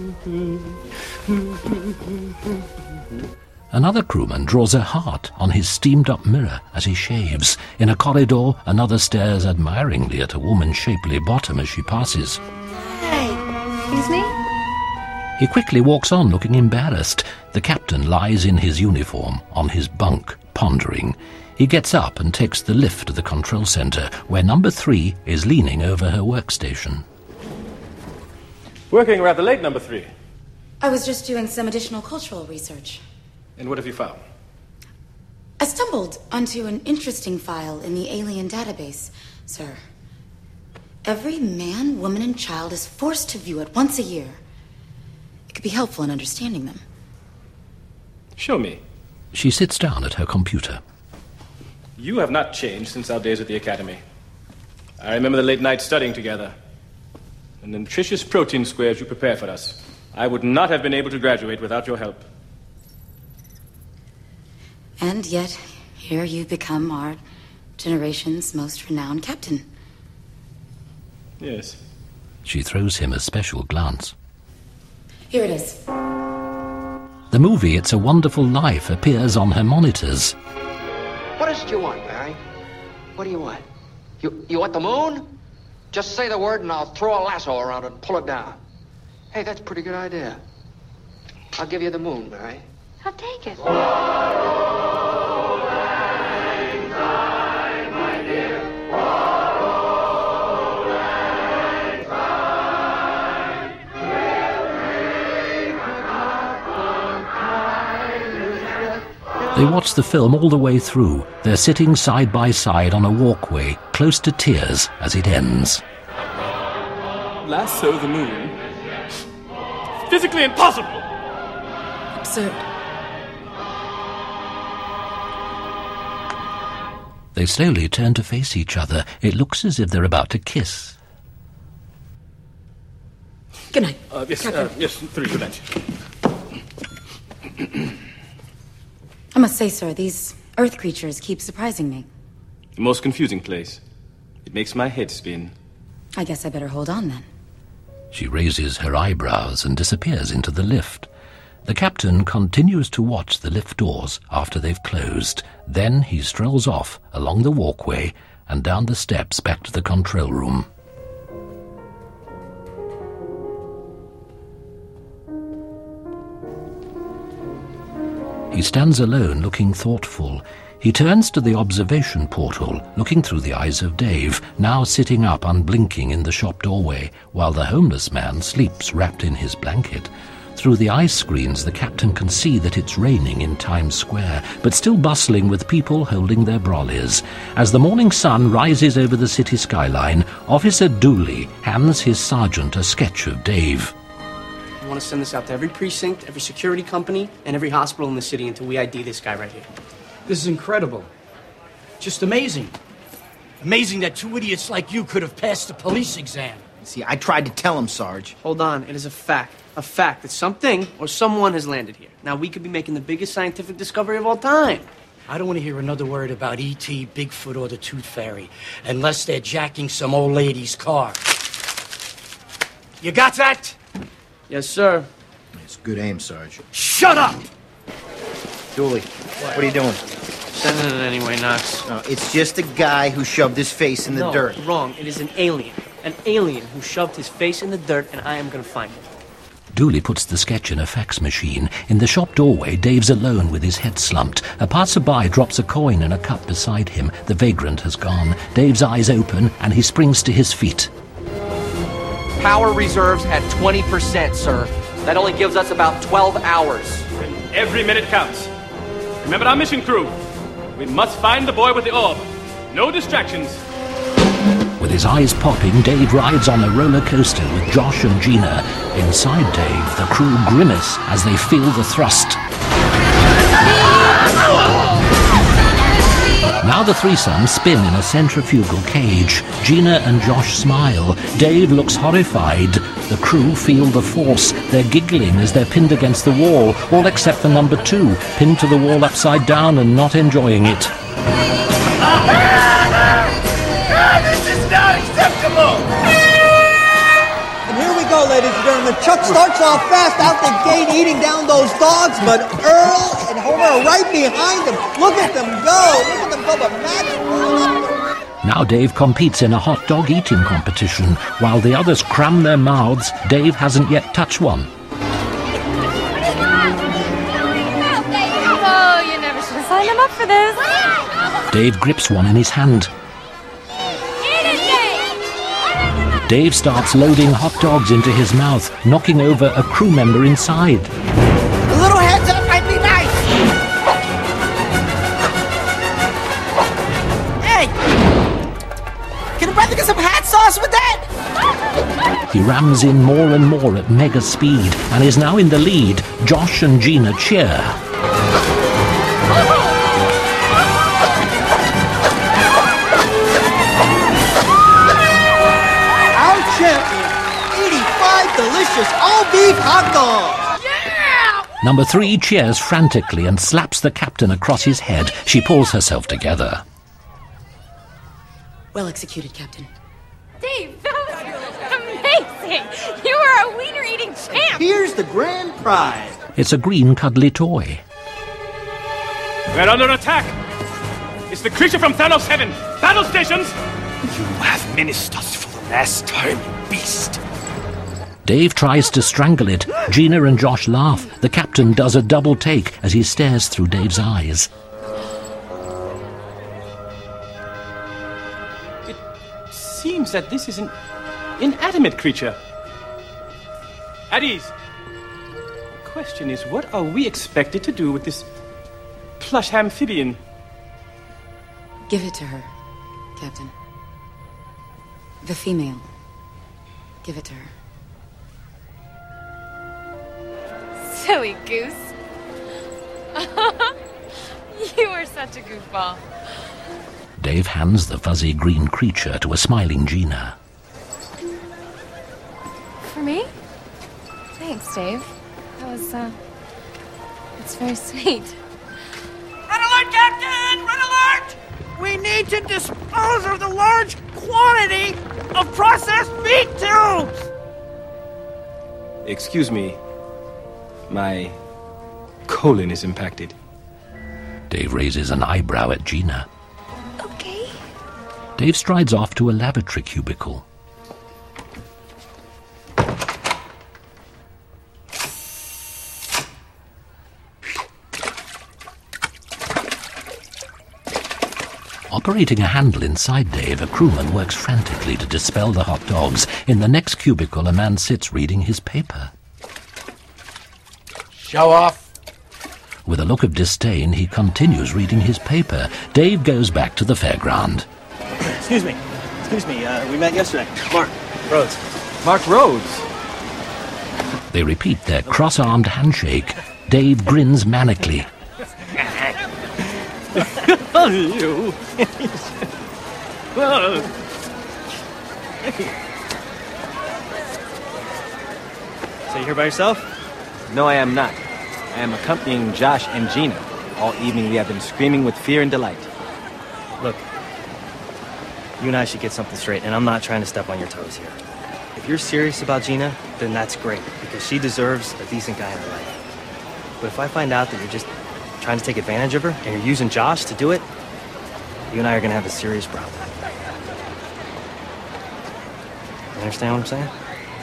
Another crewman draws a heart on his steamed-up mirror as he shaves. In a corridor, another stares admiringly at a woman's shapely bottom as she passes. Hey, excuse me? He quickly walks on, looking embarrassed. The captain lies in his uniform, on his bunk, pondering. He gets up and takes the lift to the control center, where number three is leaning over her workstation. Working rather late, number three. I was just doing some additional cultural research. And what have you found? I stumbled onto an interesting file in the alien database, sir. Every man, woman, and child is forced to view it once a year. It could be helpful in understanding them. Show me. She sits down at her computer. You have not changed since our days at the Academy. I remember the late nights studying together. And the nutritious protein squares you prepared for us. I would not have been able to graduate without your help. And yet, here you become our generation's most renowned captain. Yes. She throws him a special glance. Here it is. The movie It's a Wonderful Life appears on her monitors. What is it you want, Barry? What do you want? You, you want the moon? Just say the word and I'll throw a lasso around it and pull it down. Hey, that's a pretty good idea. I'll give you the moon, Barry. I'll take it. They watch the film all the way through. They're sitting side by side on a walkway, close to tears as it ends. Lasso the moon? Physically impossible! Absurd. They slowly turn to face each other. It looks as if they're about to kiss. Good night. Uh, yes, uh, yes, three, good night. I must say, sir, these earth creatures keep surprising me. The most confusing place. It makes my head spin. I guess I better hold on then. She raises her eyebrows and disappears into the lift. The captain continues to watch the lift doors after they've closed. Then he strolls off along the walkway and down the steps back to the control room. He stands alone, looking thoughtful. He turns to the observation portal, looking through the eyes of Dave, now sitting up unblinking in the shop doorway, while the homeless man sleeps wrapped in his blanket. Through the eye screens, the captain can see that it's raining in Times Square, but still bustling with people holding their brollies. As the morning sun rises over the city skyline, Officer Dooley hands his sergeant a sketch of Dave. I want to send this out to every precinct, every security company, and every hospital in the city until we I D this guy right here. This is incredible. Just amazing. Amazing that two idiots like you could have passed the police exam. See, I tried to tell him, Sarge. Hold on, it is a fact. A fact that something or someone has landed here. Now, we could be making the biggest scientific discovery of all time. I don't want to hear another word about E T, Bigfoot, or the Tooth Fairy, unless they're jacking some old lady's car. You got that? Yes, sir. It's good aim, Sarge. Shut up! Dooley, what, what are you doing? Sending it anyway, Knox. No, it's just a guy who shoved his face in the no, dirt. Wrong. It is an alien. An alien who shoved his face in the dirt, and I am going to find him. Dooley puts the sketch in a fax machine. In the shop doorway, Dave's alone with his head slumped. A passerby drops a coin in a cup beside him. The vagrant has gone. Dave's eyes open, and he springs to his feet. Power reserves at twenty percent, sir. That only gives us about twelve hours. And every minute counts. Remember our mission, crew. We must find the boy with the orb. No distractions. With his eyes popping, Dave rides on a roller coaster with Josh and Gina. Inside Dave, the crew grimace as they feel the thrust. Now the threesome spin in a centrifugal cage. Gina and Josh smile. Dave looks horrified. The crew feel the force. They're giggling as they're pinned against the wall, all except for number two, pinned to the wall upside down and not enjoying it. This is not acceptable! And here we go, ladies and gentlemen. Chuck starts off fast out the gate eating down those dogs, but Earl and Homer are right behind him. Look at them go! Look at them go, but Max... Now Dave competes in a hot dog eating competition. While the others cram their mouths, Dave hasn't yet touched one. Oh, you never should have signed him up for this. Dave grips one in his hand. Dave starts loading hot dogs into his mouth, knocking over a crew member inside. A little heads up might be nice! Hey! Can a brother get some hot sauce with that? He rams in more and more at mega speed and is now in the lead. Josh and Gina cheer. eighty-five delicious all-beef hot dogs! Yeah! Number three cheers frantically and slaps the captain across his head. She pulls herself together. Well executed, Captain. Dave, that was amazing! You are a wiener-eating champ! Here's the grand prize. It's a green cuddly toy. We're under attack! It's the creature from Thanos Heaven! Battle stations! You have menaced us for the last time, you beast! Dave tries to strangle it. Gina and Josh laugh. The captain does a double take as he stares through Dave's eyes. It seems that this is an inanimate creature. At ease. The question is, what are we expected to do with this plush amphibian? Give it to her, Captain. The female. Give it to her. Silly goose. You are such a goofball. Dave hands the fuzzy green creature to a smiling Gina. For me? Thanks, Dave. That was, uh... It's very sweet. Red alert, Captain! Red alert! We need to dispose of the large quantity of processed meat tubes! Excuse me. My colon is impacted. Dave raises an eyebrow at Gina. Okay. Dave strides off to a lavatory cubicle. Operating a handle inside Dave, a crewman works frantically to dispel the hot dogs. In the next cubicle, a man sits reading his paper. Show off. With a look of disdain, he continues reading his paper. Dave goes back to the fairground. Excuse me. Excuse me. Uh, we met yesterday. Mark Rhodes. Mark Rhodes? They repeat their cross-armed handshake. Dave grins manically. Oh, you. So you here by yourself? No, I am not. I am accompanying Josh and Gina. All evening we have been screaming with fear and delight. Look, you and I should get something straight, and I'm not trying to step on your toes here. If you're serious about Gina, then that's great, because she deserves a decent guy in her life. But if I find out that you're just trying to take advantage of her, and you're using Josh to do it, you and I are going to have a serious problem. You understand what I'm saying?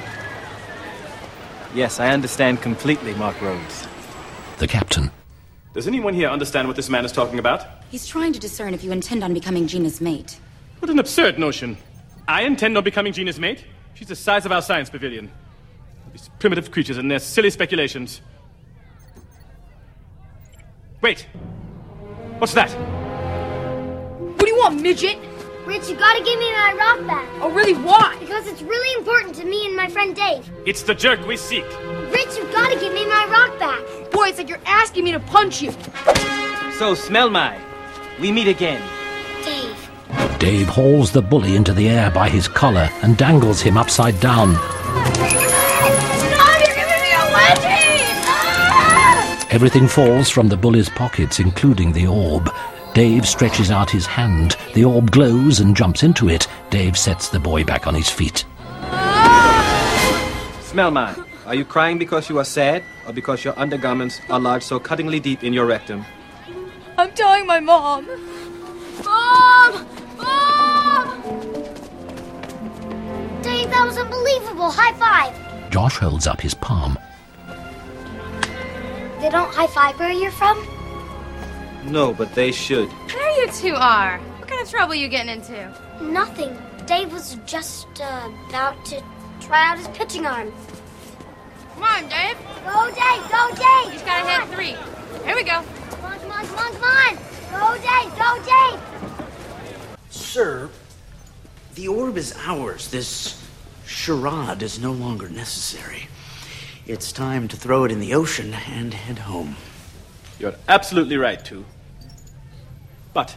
Yes, I understand completely, Mark Rhodes. The captain. Does anyone here understand what this man is talking about? He's trying to discern if you intend on becoming Gina's mate. What an absurd notion. I intend on becoming Gina's mate. She's the size of our science pavilion. These primitive creatures and their silly speculations. Wait. What's that? What do you want, midget? Rich, you gotta give me my rock back. Oh, really? Why? Because it's really important to me and my friend Dave. It's the jerk we seek. Rich, you gotta give me my rock back. Boy, it's like you're asking me to punch you. So, smell my. We meet again. Dave. Dave hauls the bully into the air by his collar and dangles him upside down. Stop! You're giving me a wedgie! Ah! Everything falls from the bully's pockets, including the orb. Dave stretches out his hand. The orb glows and jumps into it. Dave sets the boy back on his feet. Smell my. Are you crying because you are sad, or because your undergarments are lodged so cuttingly deep in your rectum? I'm telling my mom. Mom! Mom! Dave, that was unbelievable. High five. Josh holds up his palm. They don't high five where you're from? No, but they should. There you two are. What kind of trouble you getting into? Nothing. Dave was just uh, about to try out his pitching arm. Come on, Dave. Go, Dave. Go, Dave. You just gotta hit three. Here we go. Come on, come on, come on, come on. Go, Dave. Go, Dave. Sir, the orb is ours. This charade is no longer necessary. It's time to throw it in the ocean and head home. You're absolutely right, too. But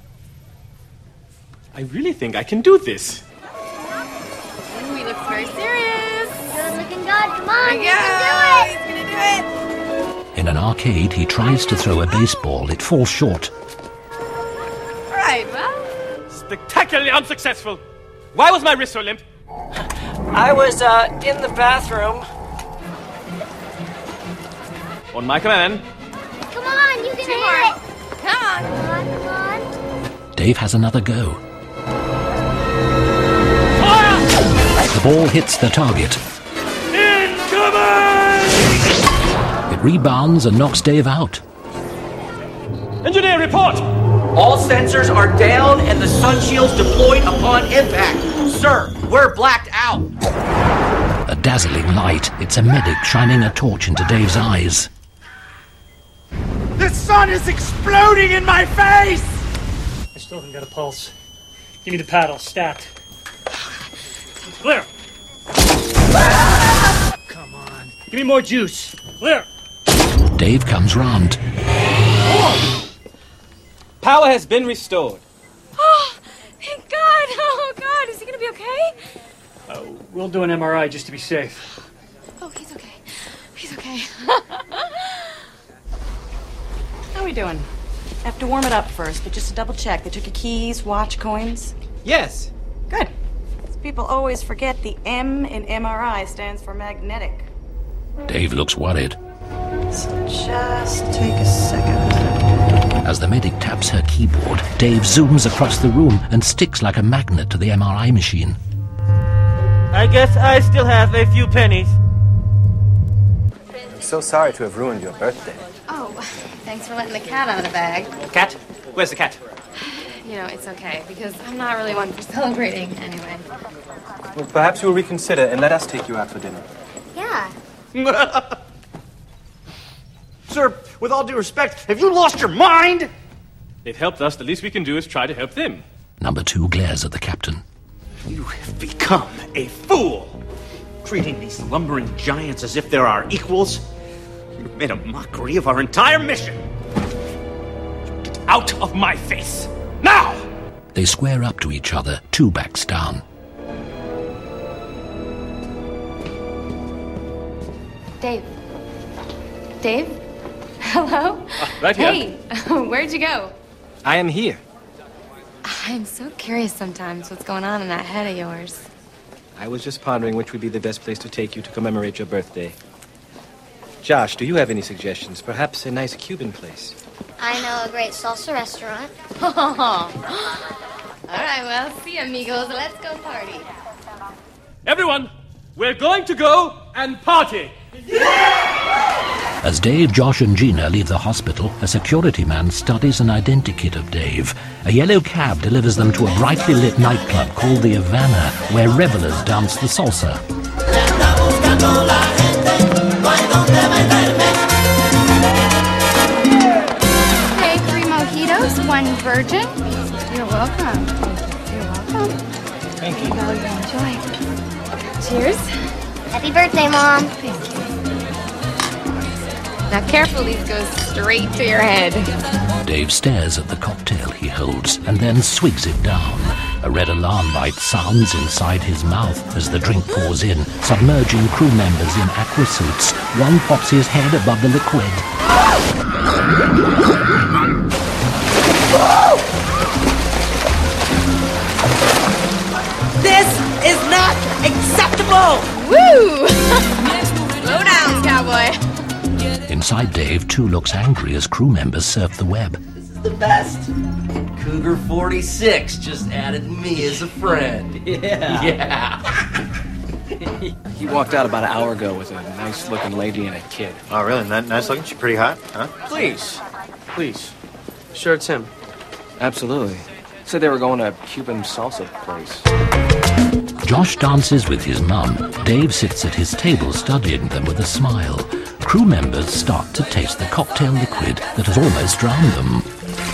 I really think I can do this. Ooh, he looks very serious. Good looking good. Come on, There you you can go. do it. He's gonna do it. In an arcade, he tries to throw a baseball. It falls short. All right, well. Spectacularly unsuccessful. Why was my wrist so limp? I was, uh, in the bathroom. On my command. Come on, you can Two hit more. it. Come on. Come on, come on. Dave has another go. The ball hits the target. Incoming! It rebounds and knocks Dave out. Engineer, report! All sensors are down and the sun shields deployed upon impact. Sir, we're blacked out. A dazzling light. It's a medic shining a torch into Dave's eyes. The sun is exploding in my face! I still haven't got a pulse. Give me the paddle, stat. Clear! Come on. Give me more juice. Clear! Dave comes round. Power has been restored. We'll do an M R I just to be safe. Oh, he's okay. He's okay. How we doing? I have to warm it up first, but just to double check. They took your keys, watch, coins? Yes. Good. People always forget the M in M R I stands for magnetic. Dave looks worried. So just take a second. As the medic taps her keyboard, Dave zooms across the room and sticks like a magnet to the M R I machine. I guess I still have a few pennies. So sorry to have ruined your birthday. Oh, thanks for letting the cat out of the bag. Cat? Where's the cat? You know, it's okay, because I'm not really one for celebrating anyway. Well, perhaps you'll reconsider and let us take you out for dinner. Yeah. Sir, with all due respect, have you lost your mind? They've helped us. The least we can do is try to help them. Number two glares at the captain. You have become a fool, treating these lumbering giants as if they're our equals. You've made a mockery of our entire mission. Get out of my face, now! They square up to each other, two backs down. Dave. Dave? Hello? Uh, right here. Hey, where'd you go? I am here. I'm so curious sometimes what's going on in that head of yours. I was just pondering which would be the best place to take you to commemorate your birthday. Josh, do you have any suggestions? Perhaps a nice Cuban place? I know a great salsa restaurant. All right, well, see you, amigos. Let's go party. Everyone, we're going to go and party. As Dave, Josh, and Gina leave the hospital, a security man studies an identikit of Dave. A yellow cab delivers them to a brightly lit nightclub called the Havana, where revelers dance the salsa. Hey, three mojitos, one virgin. You're welcome. You're welcome. Thank you. Well, you enjoy. Cheers. Happy birthday, Mom. Thank you. Now, careful, these go straight to your head. Dave stares at the cocktail he holds and then swigs it down. A red alarm light sounds inside his mouth as the drink pours in, submerging crew members in aqua suits. One pops his head above the liquid. This is not acceptable! Woo! Slow down, cowboy. Inside Dave, too looks angry as crew members surf the web. The best. Cougar forty-six just added me as a friend. Yeah. Yeah. He walked out about an hour ago with a nice-looking lady and a kid. Oh, really? That nice looking? She's pretty hot, huh? Please. Please. Sure it's him. Absolutely. Said they were going to a Cuban salsa place. Josh dances with his mum. Dave sits at his table studying them with a smile. Crew members start to taste the cocktail liquid that has almost drowned them.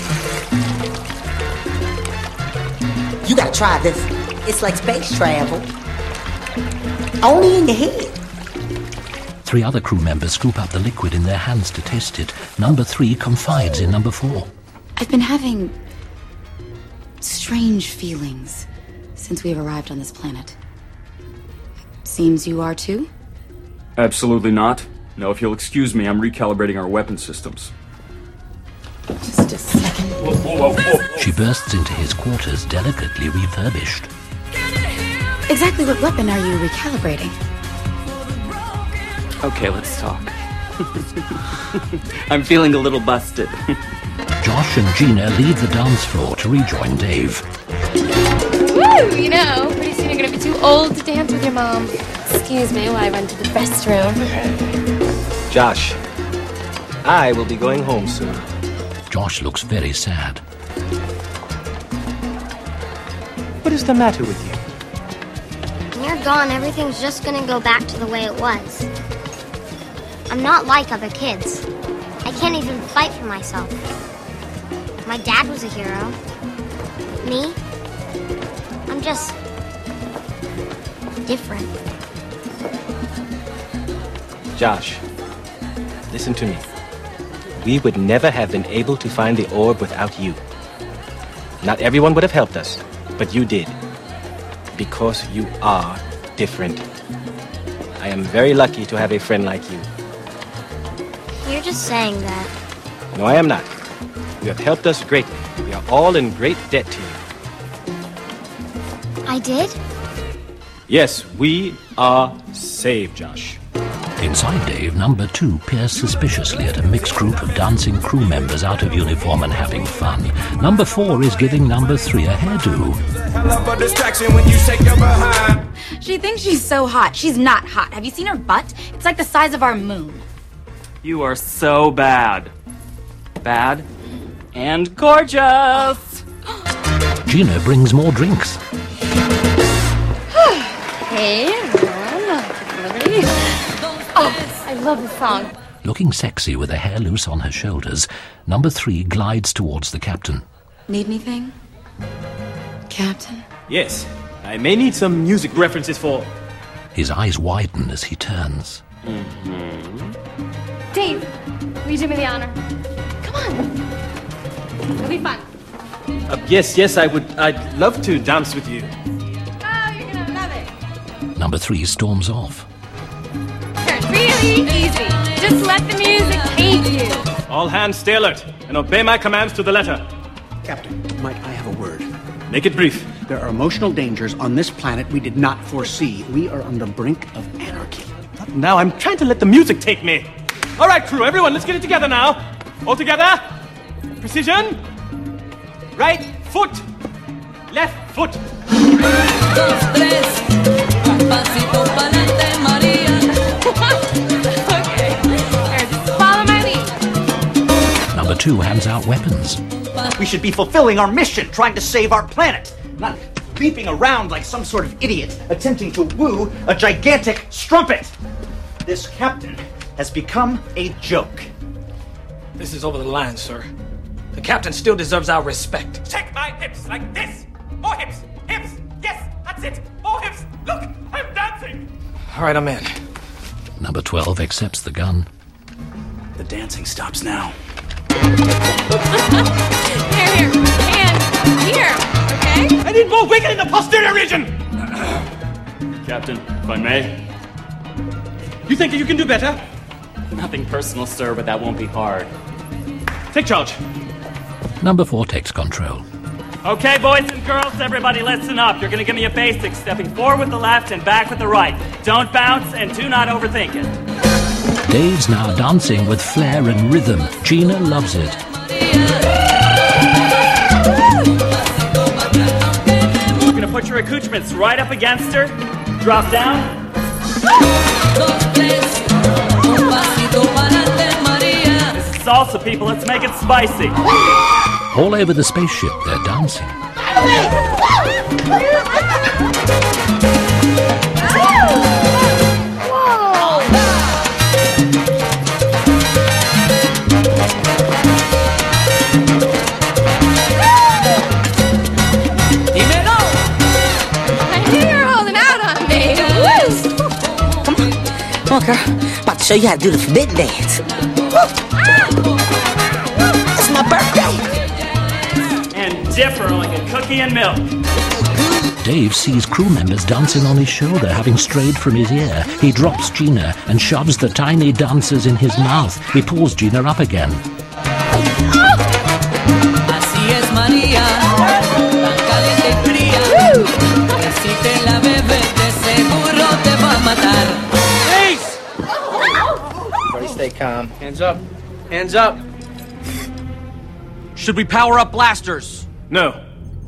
You gotta try this. It's like space travel. Only in your head. Three other crew members scoop up the liquid in their hands to taste it. Number three confides in number four. I've been having strange feelings since we've arrived on this planet. Seems you are too? Absolutely not. Now, if you'll excuse me, I'm recalibrating our weapon systems. Just a second. Whoa, whoa, whoa, whoa. She bursts into his quarters, delicately refurbished. Exactly what weapon are you recalibrating? Okay, let's talk. I'm feeling a little busted. Josh and Gina leave the dance floor to rejoin Dave. Woo! You know, pretty soon you're gonna be too old to dance with your mom. Excuse me while I run to the restroom. Josh, I will be going home soon. Josh looks very sad. What is the matter with you? When you're gone, everything's just gonna go back to the way it was. I'm not like other kids. I can't even fight for myself. My dad was a hero. Me? I'm just different. Josh, listen to me. We would never have been able to find the orb without you. Not everyone would have helped us, but you did. Because you are different. I am very lucky to have a friend like you. You're just saying that. No, I am not. You have helped us greatly. We are all in great debt to you. I did? Yes, we are saved, Josh. Inside Dave, number two peers suspiciously at a mixed group of dancing crew members out of uniform and having fun. Number four is giving number three a hairdo. She thinks she's so hot. She's not hot. Have you seen her butt? It's like the size of our moon. You are so bad. Bad and gorgeous. Gina brings more drinks. Hey, everybody. Oh, I love this song. Looking sexy with her hair loose on her shoulders, number three glides towards the captain. Need anything? Captain? Yes, I may need some music references for... His eyes widen as he turns. Mm-hmm. Dave, will you do me the honor? Come on. It'll be fun. Uh, yes, yes, I would... I'd love to dance with you. Oh, you're gonna love it. Number three storms off. It's really easy. Just let the music take you. All hands stay alert and obey my commands to the letter. Captain, might I have a word? Make it brief. There are emotional dangers on this planet we did not foresee. We are on the brink of anarchy. Now I'm trying to let the music take me. All right, crew, everyone, let's get it together now. All together. Precision. Right foot. Left foot. Dos, tres. Pasito pa'lante, Maria. Okay. Here, just follow my lead. Number two hands out weapons. We should be fulfilling our mission, trying to save our planet, not beeping around like some sort of idiot attempting to woo a gigantic strumpet. This captain has become a joke. This is over the line, sir. The captain still deserves our respect. Check my hips like this. More hips. Hips. Yes, that's it. More hips. Look, I'm dancing. All right, I'm in. Number twelve accepts the gun. The dancing stops now. Here, here. And here, okay? I need more wiggle in the posterior region. Captain, if I may. You think that you can do better? Nothing personal, sir, but that won't be hard. Take charge. Number four takes control. Okay, boys and girls, everybody listen up. You're gonna give me a basic, stepping forward with the left and back with the right. Don't bounce and do not overthink it. Dave's now dancing with flair and rhythm. Gina loves it. You're gonna put your accoutrements right up against her. Drop down. This is salsa, people. Let's make it spicy. All over the spaceship, they're dancing. Come on, girl. About to show you how to do the forbidden dance. It's my birthday. And differ like a cookie and milk. Dave sees crew members dancing on his shoulder, having strayed from his ear. He drops Gina and shoves the tiny dancers in his mouth. He pulls Gina up again. Así es María, tan caliente y fría. Que si te la bebes, de seguro te va a matar. Everybody stay calm. Hands up. Hands up. Should we power up blasters? No.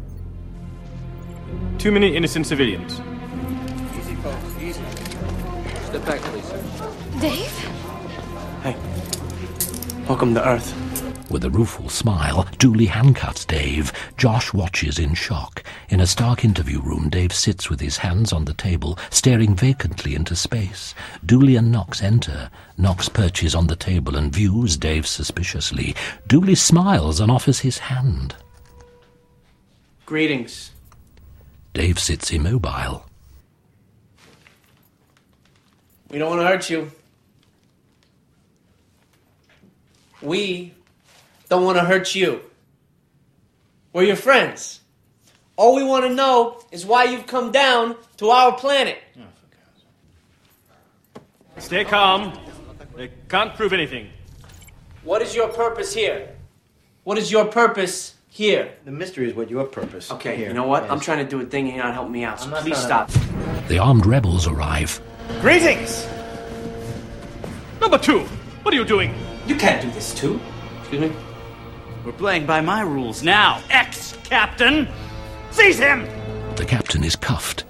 Too many innocent civilians. Easy, folks. Easy. Step back, please. Dave? Hey. Welcome to Earth. With a rueful smile, Dooley handcuffs Dave. Josh watches in shock. In a stark interview room, Dave sits with his hands on the table, staring vacantly into space. Dooley and Knox enter. Knox perches on the table and views Dave suspiciously. Dooley smiles and offers his hand. Greetings. Dave sits immobile. We don't want to hurt you. We don't want to hurt you. We're your friends. All we want to know is why you've come down to our planet. Oh, for Stay calm. They can't prove anything. What is your purpose here? What is your purpose here? The mystery is what your purpose. Okay, here you know what? is. I'm trying to do a thing and you're not helping me out, so I'm not please trying stop. The armed rebels arrive. Greetings! Number two, what are you doing? You can't do this, too. Excuse me? We're playing by my rules now. Ex-captain! Seize him! The captain is cuffed.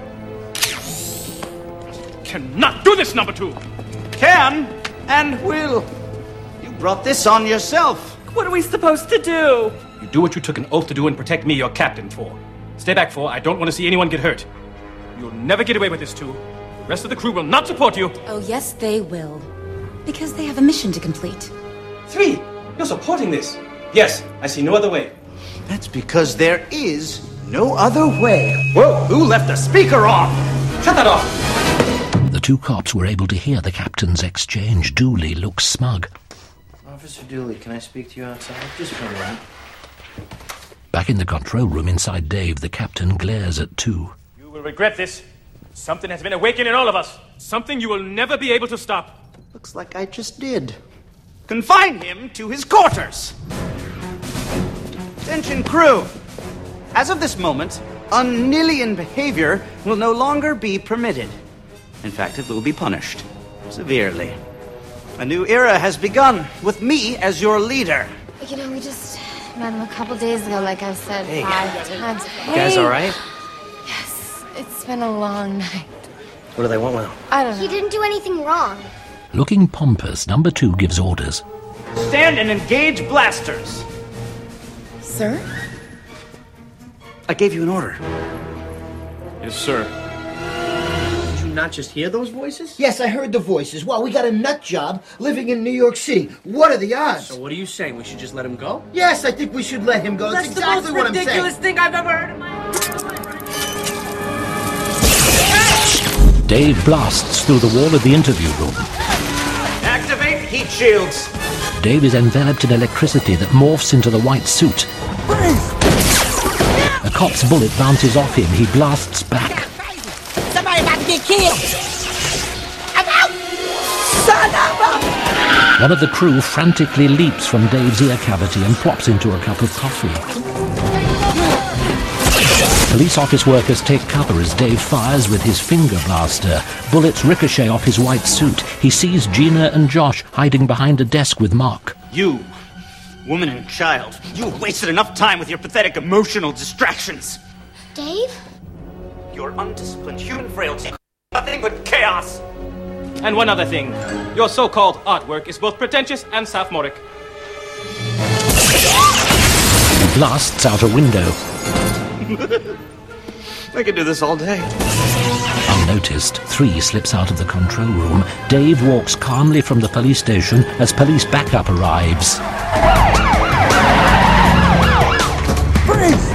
Cannot do this, number two! Can and will. You brought this on yourself. What are we supposed to do? You do what you took an oath to do and protect me, your captain, for. Stay back, for. I don't want to see anyone get hurt. You'll never get away with this, too. The rest of the crew will not support you. Oh, yes, they will. Because they have a mission to complete. Three, you're supporting this. Yes, I see no other way. That's because there is no other way. Whoa, who left the speaker off? Shut that off! The two cops were able to hear the captain's exchange. Dooley looks smug. Officer Dooley, can I speak to you outside? Just for a moment. Back in the control room inside Dave, the captain glares at two. You will regret this. Something has been awakened in all of us. Something you will never be able to stop. Looks like I just did. Confine him to his quarters. Attention, crew. As of this moment, Unnillian behavior will no longer be permitted. In fact, it will be punished severely. A new era has begun with me as your leader. You know, we just met him a couple days ago, like I said Hey. five times. You guys all right? Yes, it's been a long night. What do they want with him? I don't know. He didn't do anything wrong. Looking pompous, number two gives orders. Stand and engage blasters. Sir? I gave you an order. Yes, sir. Did you not just hear those voices? Yes, I heard the voices. Wow, we got a nut job living in New York City. What are the odds? So what are you saying? We should just let him go? Yes, I think we should let him go. That's, That's exactly the what most I'm saying. ridiculous thing I've ever heard in my Dave blasts through the wall of the interview room. Activate heat shields. Dave is enveloped in electricity that morphs into the white suit. A cop's bullet bounces off him. He blasts back. Somebody about to get killed. I'm out. Son of a... One of the crew frantically leaps from Dave's ear cavity and plops into a cup of coffee. Police office workers take cover as Dave fires with his finger blaster. Bullets ricochet off his white suit. He sees Gina and Josh hiding behind a desk with Mark. You, woman and child, you have wasted enough time with your pathetic emotional distractions. Dave? Your undisciplined human frailty, nothing but chaos. And one other thing. Your so-called artwork is both pretentious and sophomoric. He blasts out a window. I could do this all day. Unnoticed, Three slips out of the control room. Dave walks calmly from the police station as police backup arrives. Freeze!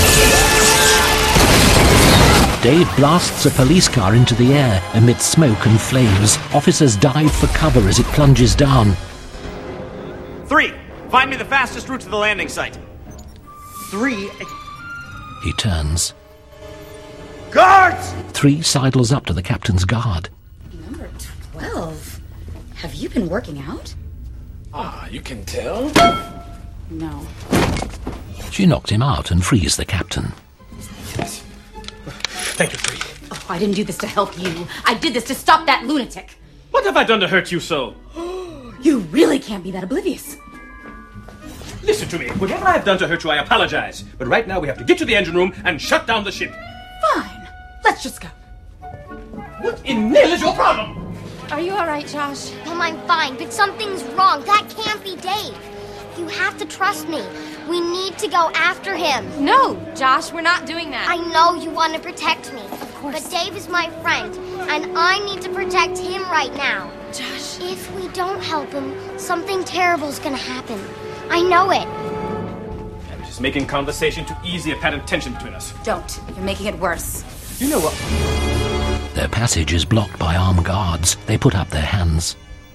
Dave blasts a police car into the air amidst smoke and flames. Officers dive for cover as it plunges down. Three, find me the fastest route to the landing site. Three, He turns. guards! Three sidles up to the captain's guard. Number twelve. Have you been working out? Ah, you can tell. No. She knocked him out and frees the captain. Thank you, Free. Oh, I didn't do this to help you. I did this to stop that lunatic. What have I done to hurt you so? You really can't be that oblivious. Listen to me. Whatever I have done to hurt you, I apologize. But right now we have to get to the engine room and shut down the ship. Fine. Let's just go. What in hell is your problem? Are you all right, Josh? Mom, I'm fine, but something's wrong. That can't be Dave. You have to trust me. We need to go after him. No, Josh, we're not doing that. I know you want to protect me. Of course. But Dave is my friend, and I need to protect him right now. Josh. If we don't help him, something terrible's gonna happen. I know it. I'm just making conversation too easy apparent tension between us. Don't. You're making it worse. You know what? Their passage is blocked by armed guards. They put up their hands.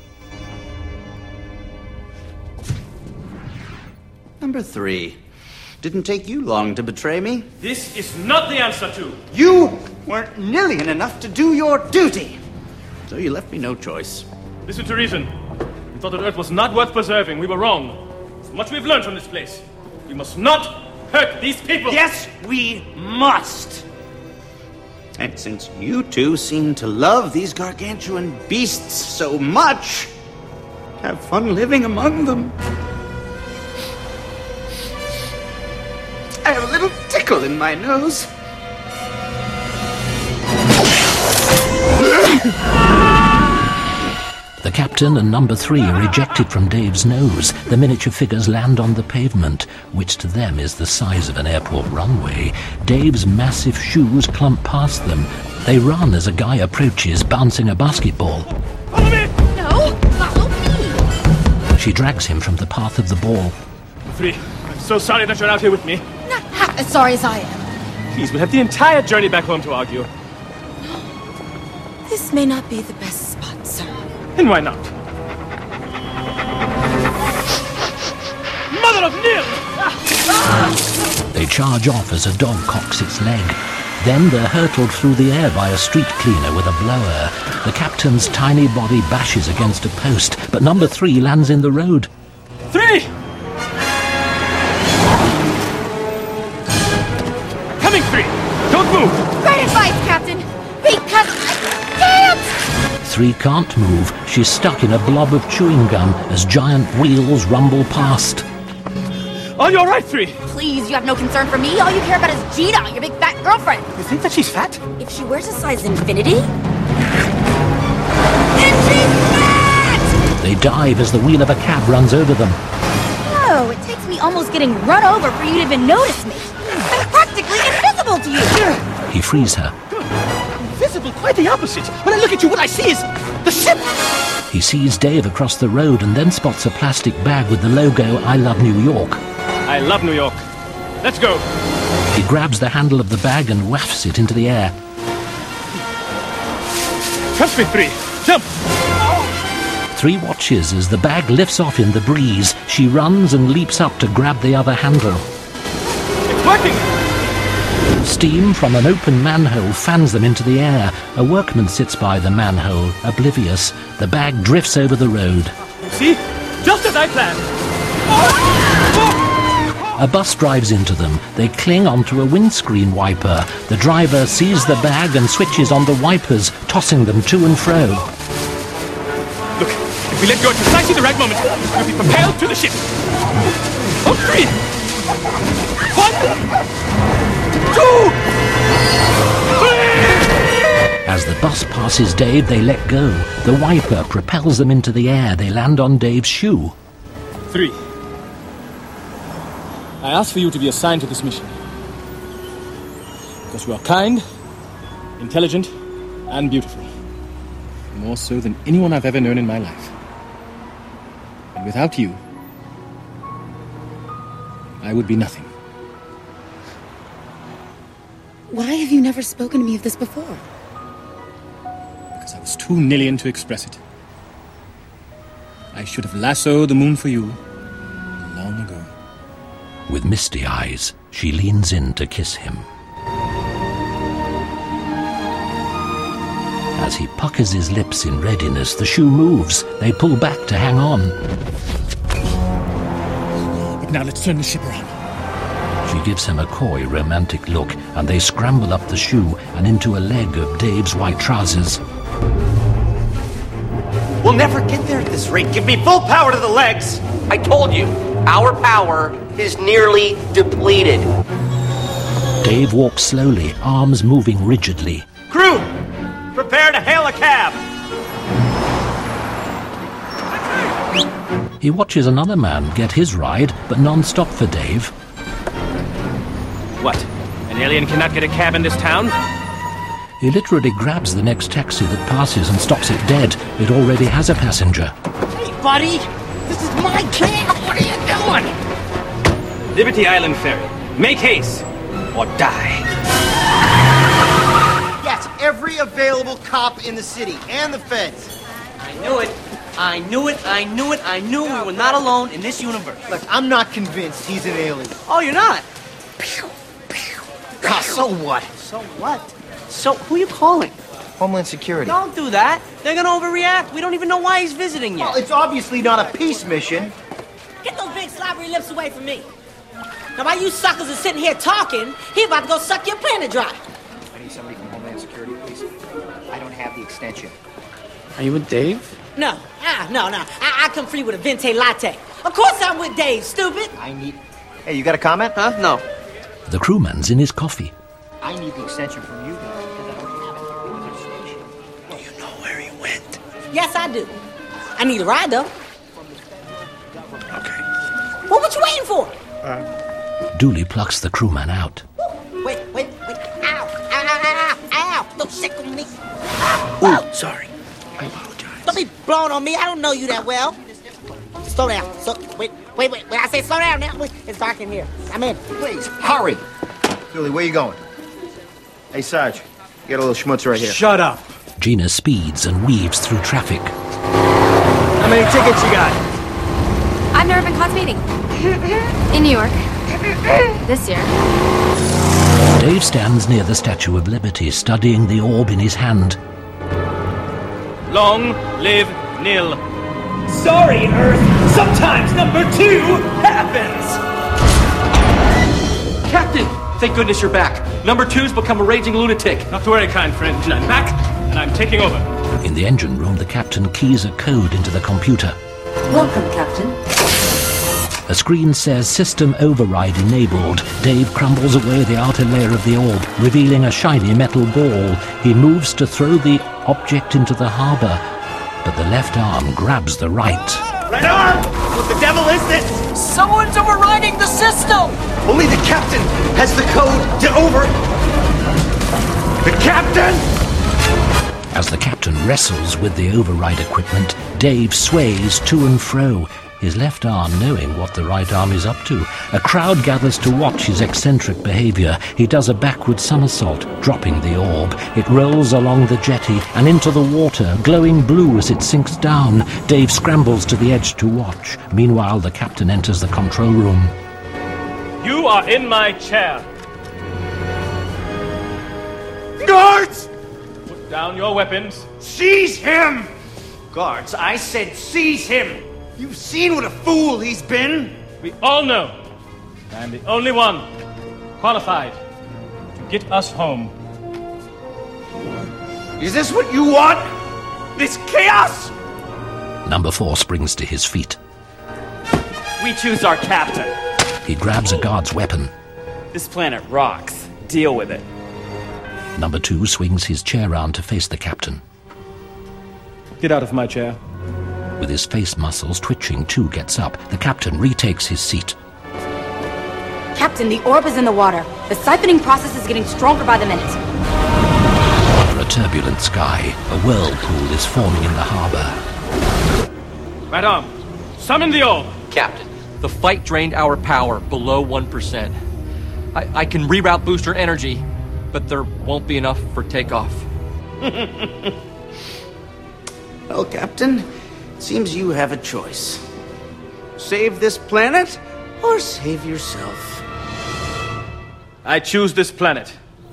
Number three. Didn't take you long to betray me. This is not the answer to. You weren't Nillian enough to do your duty. So you left me no choice. Listen to reason. We thought that Earth was not worth preserving. We were wrong. So much we've learned from this place. We must not hurt these people. Yes, we must. And since you two seem to love these gargantuan beasts so much, have fun living among them. I have a little tickle in my nose. The captain and number three are ejected from Dave's nose. The miniature figures land on the pavement, which to them is the size of an airport runway. Dave's massive shoes clump past them. They run as a guy approaches, bouncing a basketball. No, follow me. She drags him from the path of the ball. Three, I'm so sorry that you're out here with me. Not half as sorry as I am. Please, we'll have the entire journey back home to argue. This may not be the best spot, sir. And why not? Mother of Nil! They charge off as a dog cocks its leg. Then they're hurtled through the air by a street cleaner with a blower. The captain's tiny body bashes against a post, but number three lands in the road. Three! Coming, three! Don't move! Great advice, Captain! Because I can't! Three can't move. She's stuck in a blob of chewing gum as giant wheels rumble past. Are you all right, Three? Please, you have no concern for me. All you care about is Gina, your big fat girlfriend. You think that she's fat? If she wears a size infinity... Then she's fat! They dive as the wheel of a cab runs over them. Oh, it takes me almost getting run over for you to even notice me. I'm practically invisible to you. He frees her. Invisible? Quite the opposite. When I look at you, what I see is the ship. He sees Dave across the road and then spots a plastic bag with the logo, I Love New York. I love New York. Let's go. He grabs the handle of the bag and wafts it into the air. Trust me, Three. Jump! Three watches as the bag lifts off in the breeze. She runs and leaps up to grab the other handle. It's working! Steam from an open manhole fans them into the air. A workman sits by the manhole, oblivious. The bag drifts over the road. See? Just as I planned. A bus drives into them. They cling onto a windscreen wiper. The driver sees the bag and switches on the wipers, tossing them to and fro. Look, if we let go at precisely the right moment, we'll be propelled to the ship. On three! One! Two! Three! As the bus passes Dave, they let go. The wiper propels them into the air. They land on Dave's shoe. Three. I asked for you to be assigned to this mission. Because you are kind, intelligent, and beautiful. More so than anyone I've ever known in my life. And without you, I would be nothing. Why have you never spoken to me of this before? Because I was too Nillian to express it. I should have lassoed the moon for you long ago. With misty eyes, she leans in to kiss him. As he puckers his lips in readiness, the shoe moves. They pull back to hang on. But now let's turn the ship around. She gives him a coy, romantic look, and they scramble up the shoe and into a leg of Dave's white trousers. We'll never get there at this rate. Give me full power to the legs. I told you, our power is nearly depleted. Dave walks slowly, arms moving rigidly. Crew, prepare to hail a cab. He watches another man get his ride, but non-stop for Dave. What? An alien cannot get a cab in this town? He literally grabs the next taxi that passes and stops it dead. It already has a passenger. Hey, buddy! This is my cab! What are you doing? Liberty Island Ferry. Make haste, or die. Yes, every available cop in the city, and the feds. I knew it. I knew it, I knew it, I knew we were not alone in this universe. Look, I'm not convinced he's an alien. Oh, you're not? God, so what? So what? So, who are you calling? Homeland Security. Don't do that. They're gonna overreact. We don't even know why he's visiting yet. Well, it's obviously not a peace mission. Get those big slobbery lips away from me. Now, while you suckers are sitting here talking, he about to go suck your planet dry. I need somebody from Homeland Security, please. I don't have the extension. Are you with Dave? No, ah, no, no. I, I come free with a venti latte. Of course I'm with Dave, stupid. I need... Hey, you got a comment? Huh? No. The crewman's in his coffee. I need the extension from you guys because I don't have it. It was at a station. Do you know where he went? Yes, I do. I need a ride, though. Okay. Well, what you waiting for? Uh. Dooley plucks the crewman out. Wait, wait, wait. Ow, ow, ow, ow, ow. Don't sick on me. Ooh, sorry. I apologize. Don't be blowing on me. I don't know you that well. Slow down. So, wait, wait, wait. When I say slow down now, wait, it's dark in here. I'm in. Please, hurry. Dooley, where you going? Hey, Sarge, you got a little schmutz right here. Shut up. Gina speeds and weaves through traffic. How many tickets you got? I've never been caught speeding. In New York. This year. Dave stands near the Statue of Liberty, studying the orb in his hand. Long live Nil. Sorry, Earth. Sometimes number two happens. Captain! Thank goodness you're back. Number two's become a raging lunatic. Not to worry, kind friend. I'm back, and I'm taking over. In the engine room, the captain keys a code into the computer. Welcome, Captain. A screen says System Override Enabled. Dave crumbles away the outer layer of the orb, revealing a shiny metal ball. He moves to throw the object into the harbor, but the left arm grabs the right. Right arm! What the devil is this? Someone's overriding the system! Only the captain has the code to over... The captain! As the captain wrestles with the override equipment, Dave sways to and fro, his left arm knowing what the right arm is up to. A crowd gathers to watch his eccentric behavior. He does a backward somersault, dropping the orb. It rolls along the jetty and into the water, glowing blue as it sinks down. Dave scrambles to the edge to watch. Meanwhile, the captain enters the control room. You are in my chair. Guards! Put down your weapons. Seize him! Guards, I said seize him! You've seen what a fool he's been! We all know I'm the only one qualified to get us home. Is this what you want? This chaos? Number four springs to his feet. We choose our captain. He grabs a guard's weapon. This planet rocks. Deal with it. Number two swings his chair round to face the captain. Get out of my chair. With his face muscles twitching, two gets up. The captain retakes his seat. Captain, the orb is in the water. The siphoning process is getting stronger by the minute. Under a turbulent sky, a whirlpool is forming in the harbor. Right arm, summon the orb. Captain, the fight drained our power below one percent. I, I can reroute booster energy, but there won't be enough for takeoff. Well, Captain, it seems you have a choice. Save this planet, or save yourself. I choose this planet.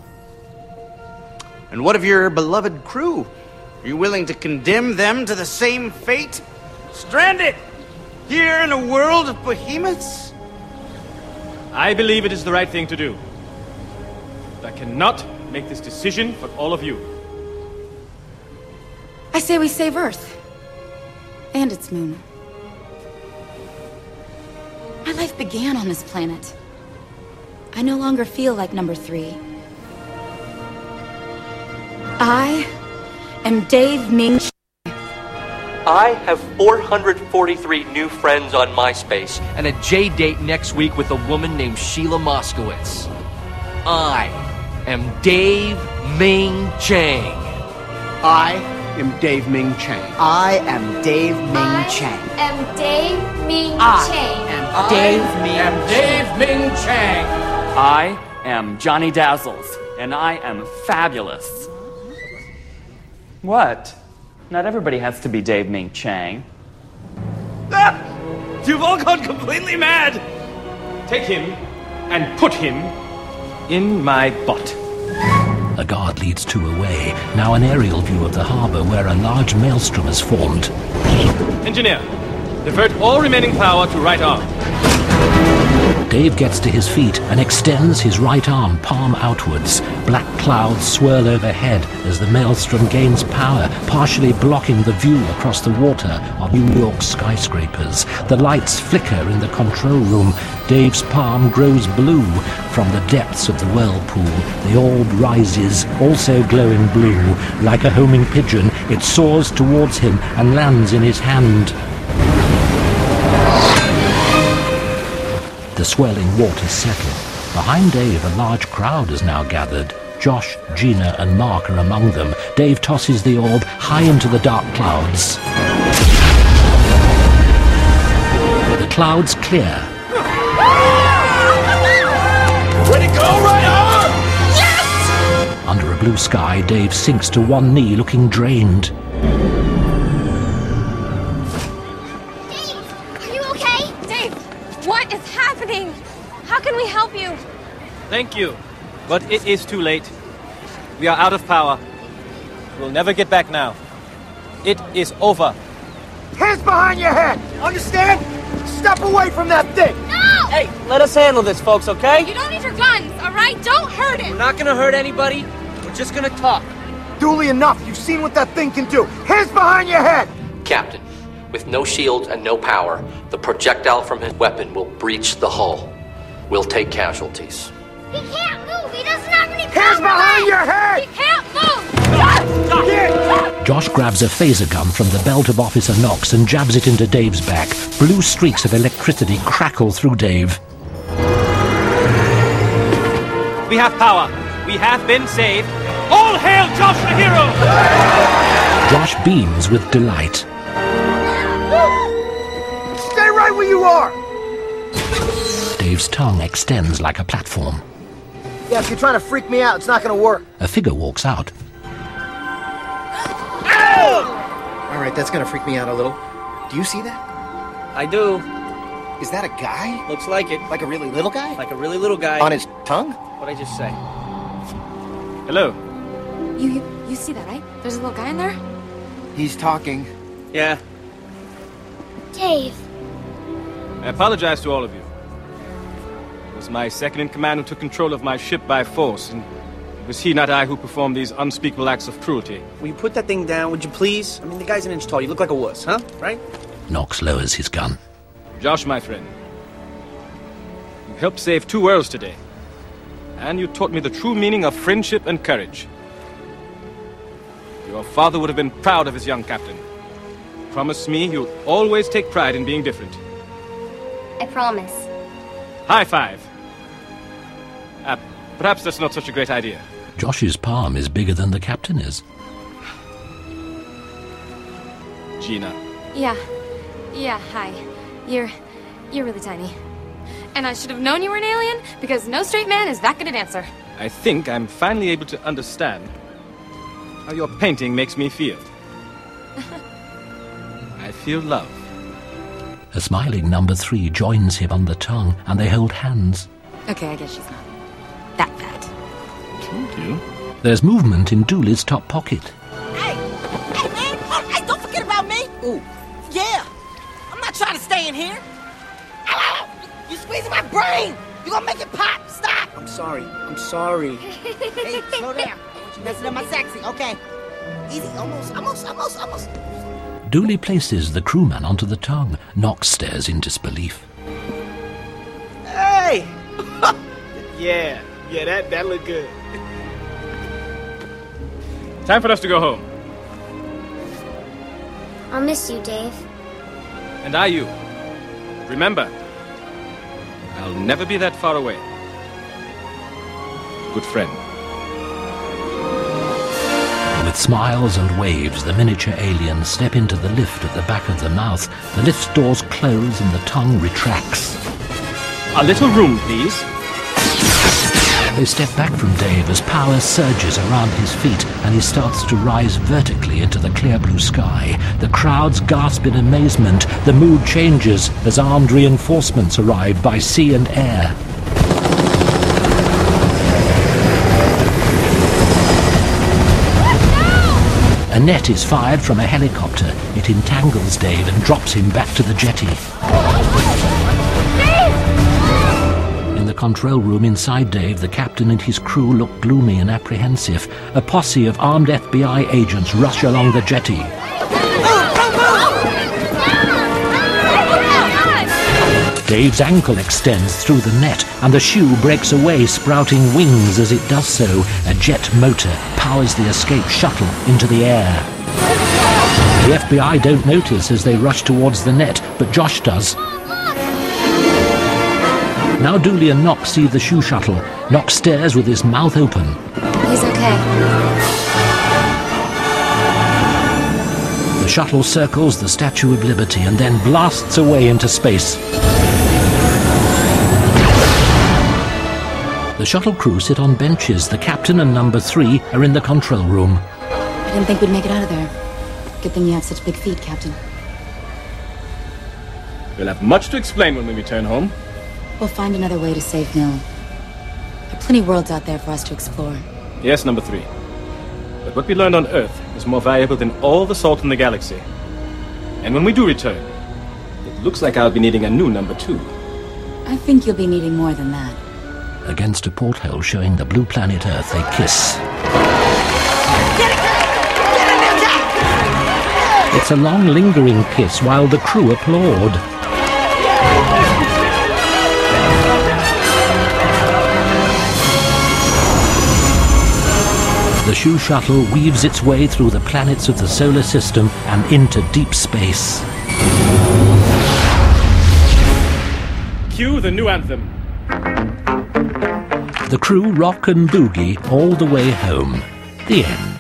And what of your beloved crew? Are you willing to condemn them to the same fate? Stranded here in a world of behemoths? I believe it is the right thing to do. But I cannot make this decision for all of you. I say we save Earth. And its moon. My life began on this planet. I no longer feel like number three. I am Dave Ming Chang. I have four hundred forty-three new friends on MySpace and a J date next week with a woman named Sheila Moskowitz. I am Dave Ming Chang. I am Dave Ming Chang. I am Dave Ming Chang. I am Dave Ming I Chang. am Dave Ming am Dave Ming Chang. I am Johnny Dazzles, and I am fabulous. What? Not everybody has to be Dave Ming Chang. Ah! You've all gone completely mad! Take him and put him in my butt. A guard leads two away. Now an aerial view of the harbor where a large maelstrom has formed. Engineer, divert all remaining power to right arm. Dave gets to his feet and extends his right arm, palm outwards. Black clouds swirl overhead as the maelstrom gains power, partially blocking the view across the water of New York skyscrapers. The lights flicker in the control room. Dave's palm grows blue. From the depths of the whirlpool, the orb rises, also glowing blue. Like a homing pigeon, it soars towards him and lands in his hand. The swirling waters settle. Behind Dave, a large crowd has now gathered. Josh, Gina, and Mark are among them. Dave tosses the orb high into the dark clouds. The clouds clear. Way to go, right arm! Yes! Under a blue sky, Dave sinks to one knee, looking drained. What is happening? How can we help you? Thank you, but it is too late. We are out of power. We'll never get back now. It is over. Hands behind your head! Understand? Step away from that thing! No! Hey, let us handle this, folks, okay? You don't need your guns, all right? Don't hurt it! We're not gonna hurt anybody. We're just gonna talk. Duly enough. You've seen what that thing can do. Hands behind your head! Captain, with no shields and no power, the projectile from his weapon will breach the hull. We'll take casualties. He can't move! He doesn't have any power! Hands behind your head! He can't move! Josh grabs a phaser gun from the belt of Officer Knox and jabs it into Dave's back. Blue streaks of electricity crackle through Dave. We have power. We have been saved. All hail Josh the hero! Josh beams with delight. Stay right where you are! Dave's tongue extends like a platform. Yeah, if you're trying to freak me out, it's not gonna work. A figure walks out. All right, that's gonna freak me out a little. Do you see that? I do. Is that a guy? Looks like it. Like a really little guy? Like a really little guy. On his tongue? What'd I just say? Hello. You, you, you see that, right? There's a little guy in there? He's talking. Yeah. Dave. I apologize to all of you. It was my second-in-command who took control of my ship by force, and it was he, not I, who performed these unspeakable acts of cruelty. Will you put that thing down, would you please? I mean, the guy's an inch tall. You look like a wuss, huh? Right? Knox lowers his gun. Josh, my friend, you helped save two worlds today, and you taught me the true meaning of friendship and courage. Your father would have been proud of his young captain. Promise me you'll always take pride in being different. I promise. High five. Uh, perhaps that's not such a great idea. Josh's palm is bigger than the captain is. Gina. Yeah. Yeah, hi. You're... you're really tiny. And I should have known you were an alien, because no straight man is that good at answer. I think I'm finally able to understand how your painting makes me feel. I feel love. A smiling number three joins him on the tongue, and they hold hands. Okay, I guess she's not that fat. Told you. There's movement in Dooley's top pocket. Hey! Hey, man! Hey, don't forget about me! Ooh. Yeah! I'm not trying to stay in here! Ow! You're squeezing my brain! You're gonna make it pop! Stop! I'm sorry. I'm sorry. Hey, slow down. You're messing up my sexy. Okay. Easy. Almost, almost, almost, almost. Dooley places the crewman onto the tongue. Knox stares in disbelief. Hey! yeah. Yeah, that, that looked good. Time for us to go home. I'll miss you, Dave. And I you. Remember, I'll never be that far away. Good friend. With smiles and waves, the miniature aliens step into the lift at the back of the mouth. The lift's doors close and the tongue retracts. A little room, please. They step back from Dave as power surges around his feet and he starts to rise vertically into the clear blue sky. The crowds gasp in amazement. The mood changes as armed reinforcements arrive by sea and air. net is fired from a helicopter. It entangles Dave and drops him back to the jetty. In the control room inside Dave, the captain and his crew look gloomy and apprehensive. A posse of armed F B I agents rush along the jetty. Dave's ankle extends through the net, and the shoe breaks away, sprouting wings as it does so. A jet motor powers the escape shuttle into the air. The F B I don't notice as they rush towards the net, but Josh does. Now Dooley and Knox see the shoe shuttle. Knox stares with his mouth open. He's okay. The shuttle circles the Statue of Liberty and then blasts away into space. The shuttle crew sit on benches. The captain and number three are in the control room. I didn't think we'd make it out of there. Good thing you have such big feet, Captain. We'll have much to explain when we return home. We'll find another way to save Nil. There are plenty of worlds out there for us to explore. Yes, number three. But what we learned on Earth is more valuable than all the salt in the galaxy. And when we do return, it looks like I'll be needing a new number two. I think you'll be needing more than that. Against a porthole showing the blue planet Earth, they kiss. It's a long, lingering kiss while the crew applaud. The shoe shuttle weaves its way through the planets of the solar system and into deep space. Cue the new anthem. The crew rock and boogie all the way home. The end.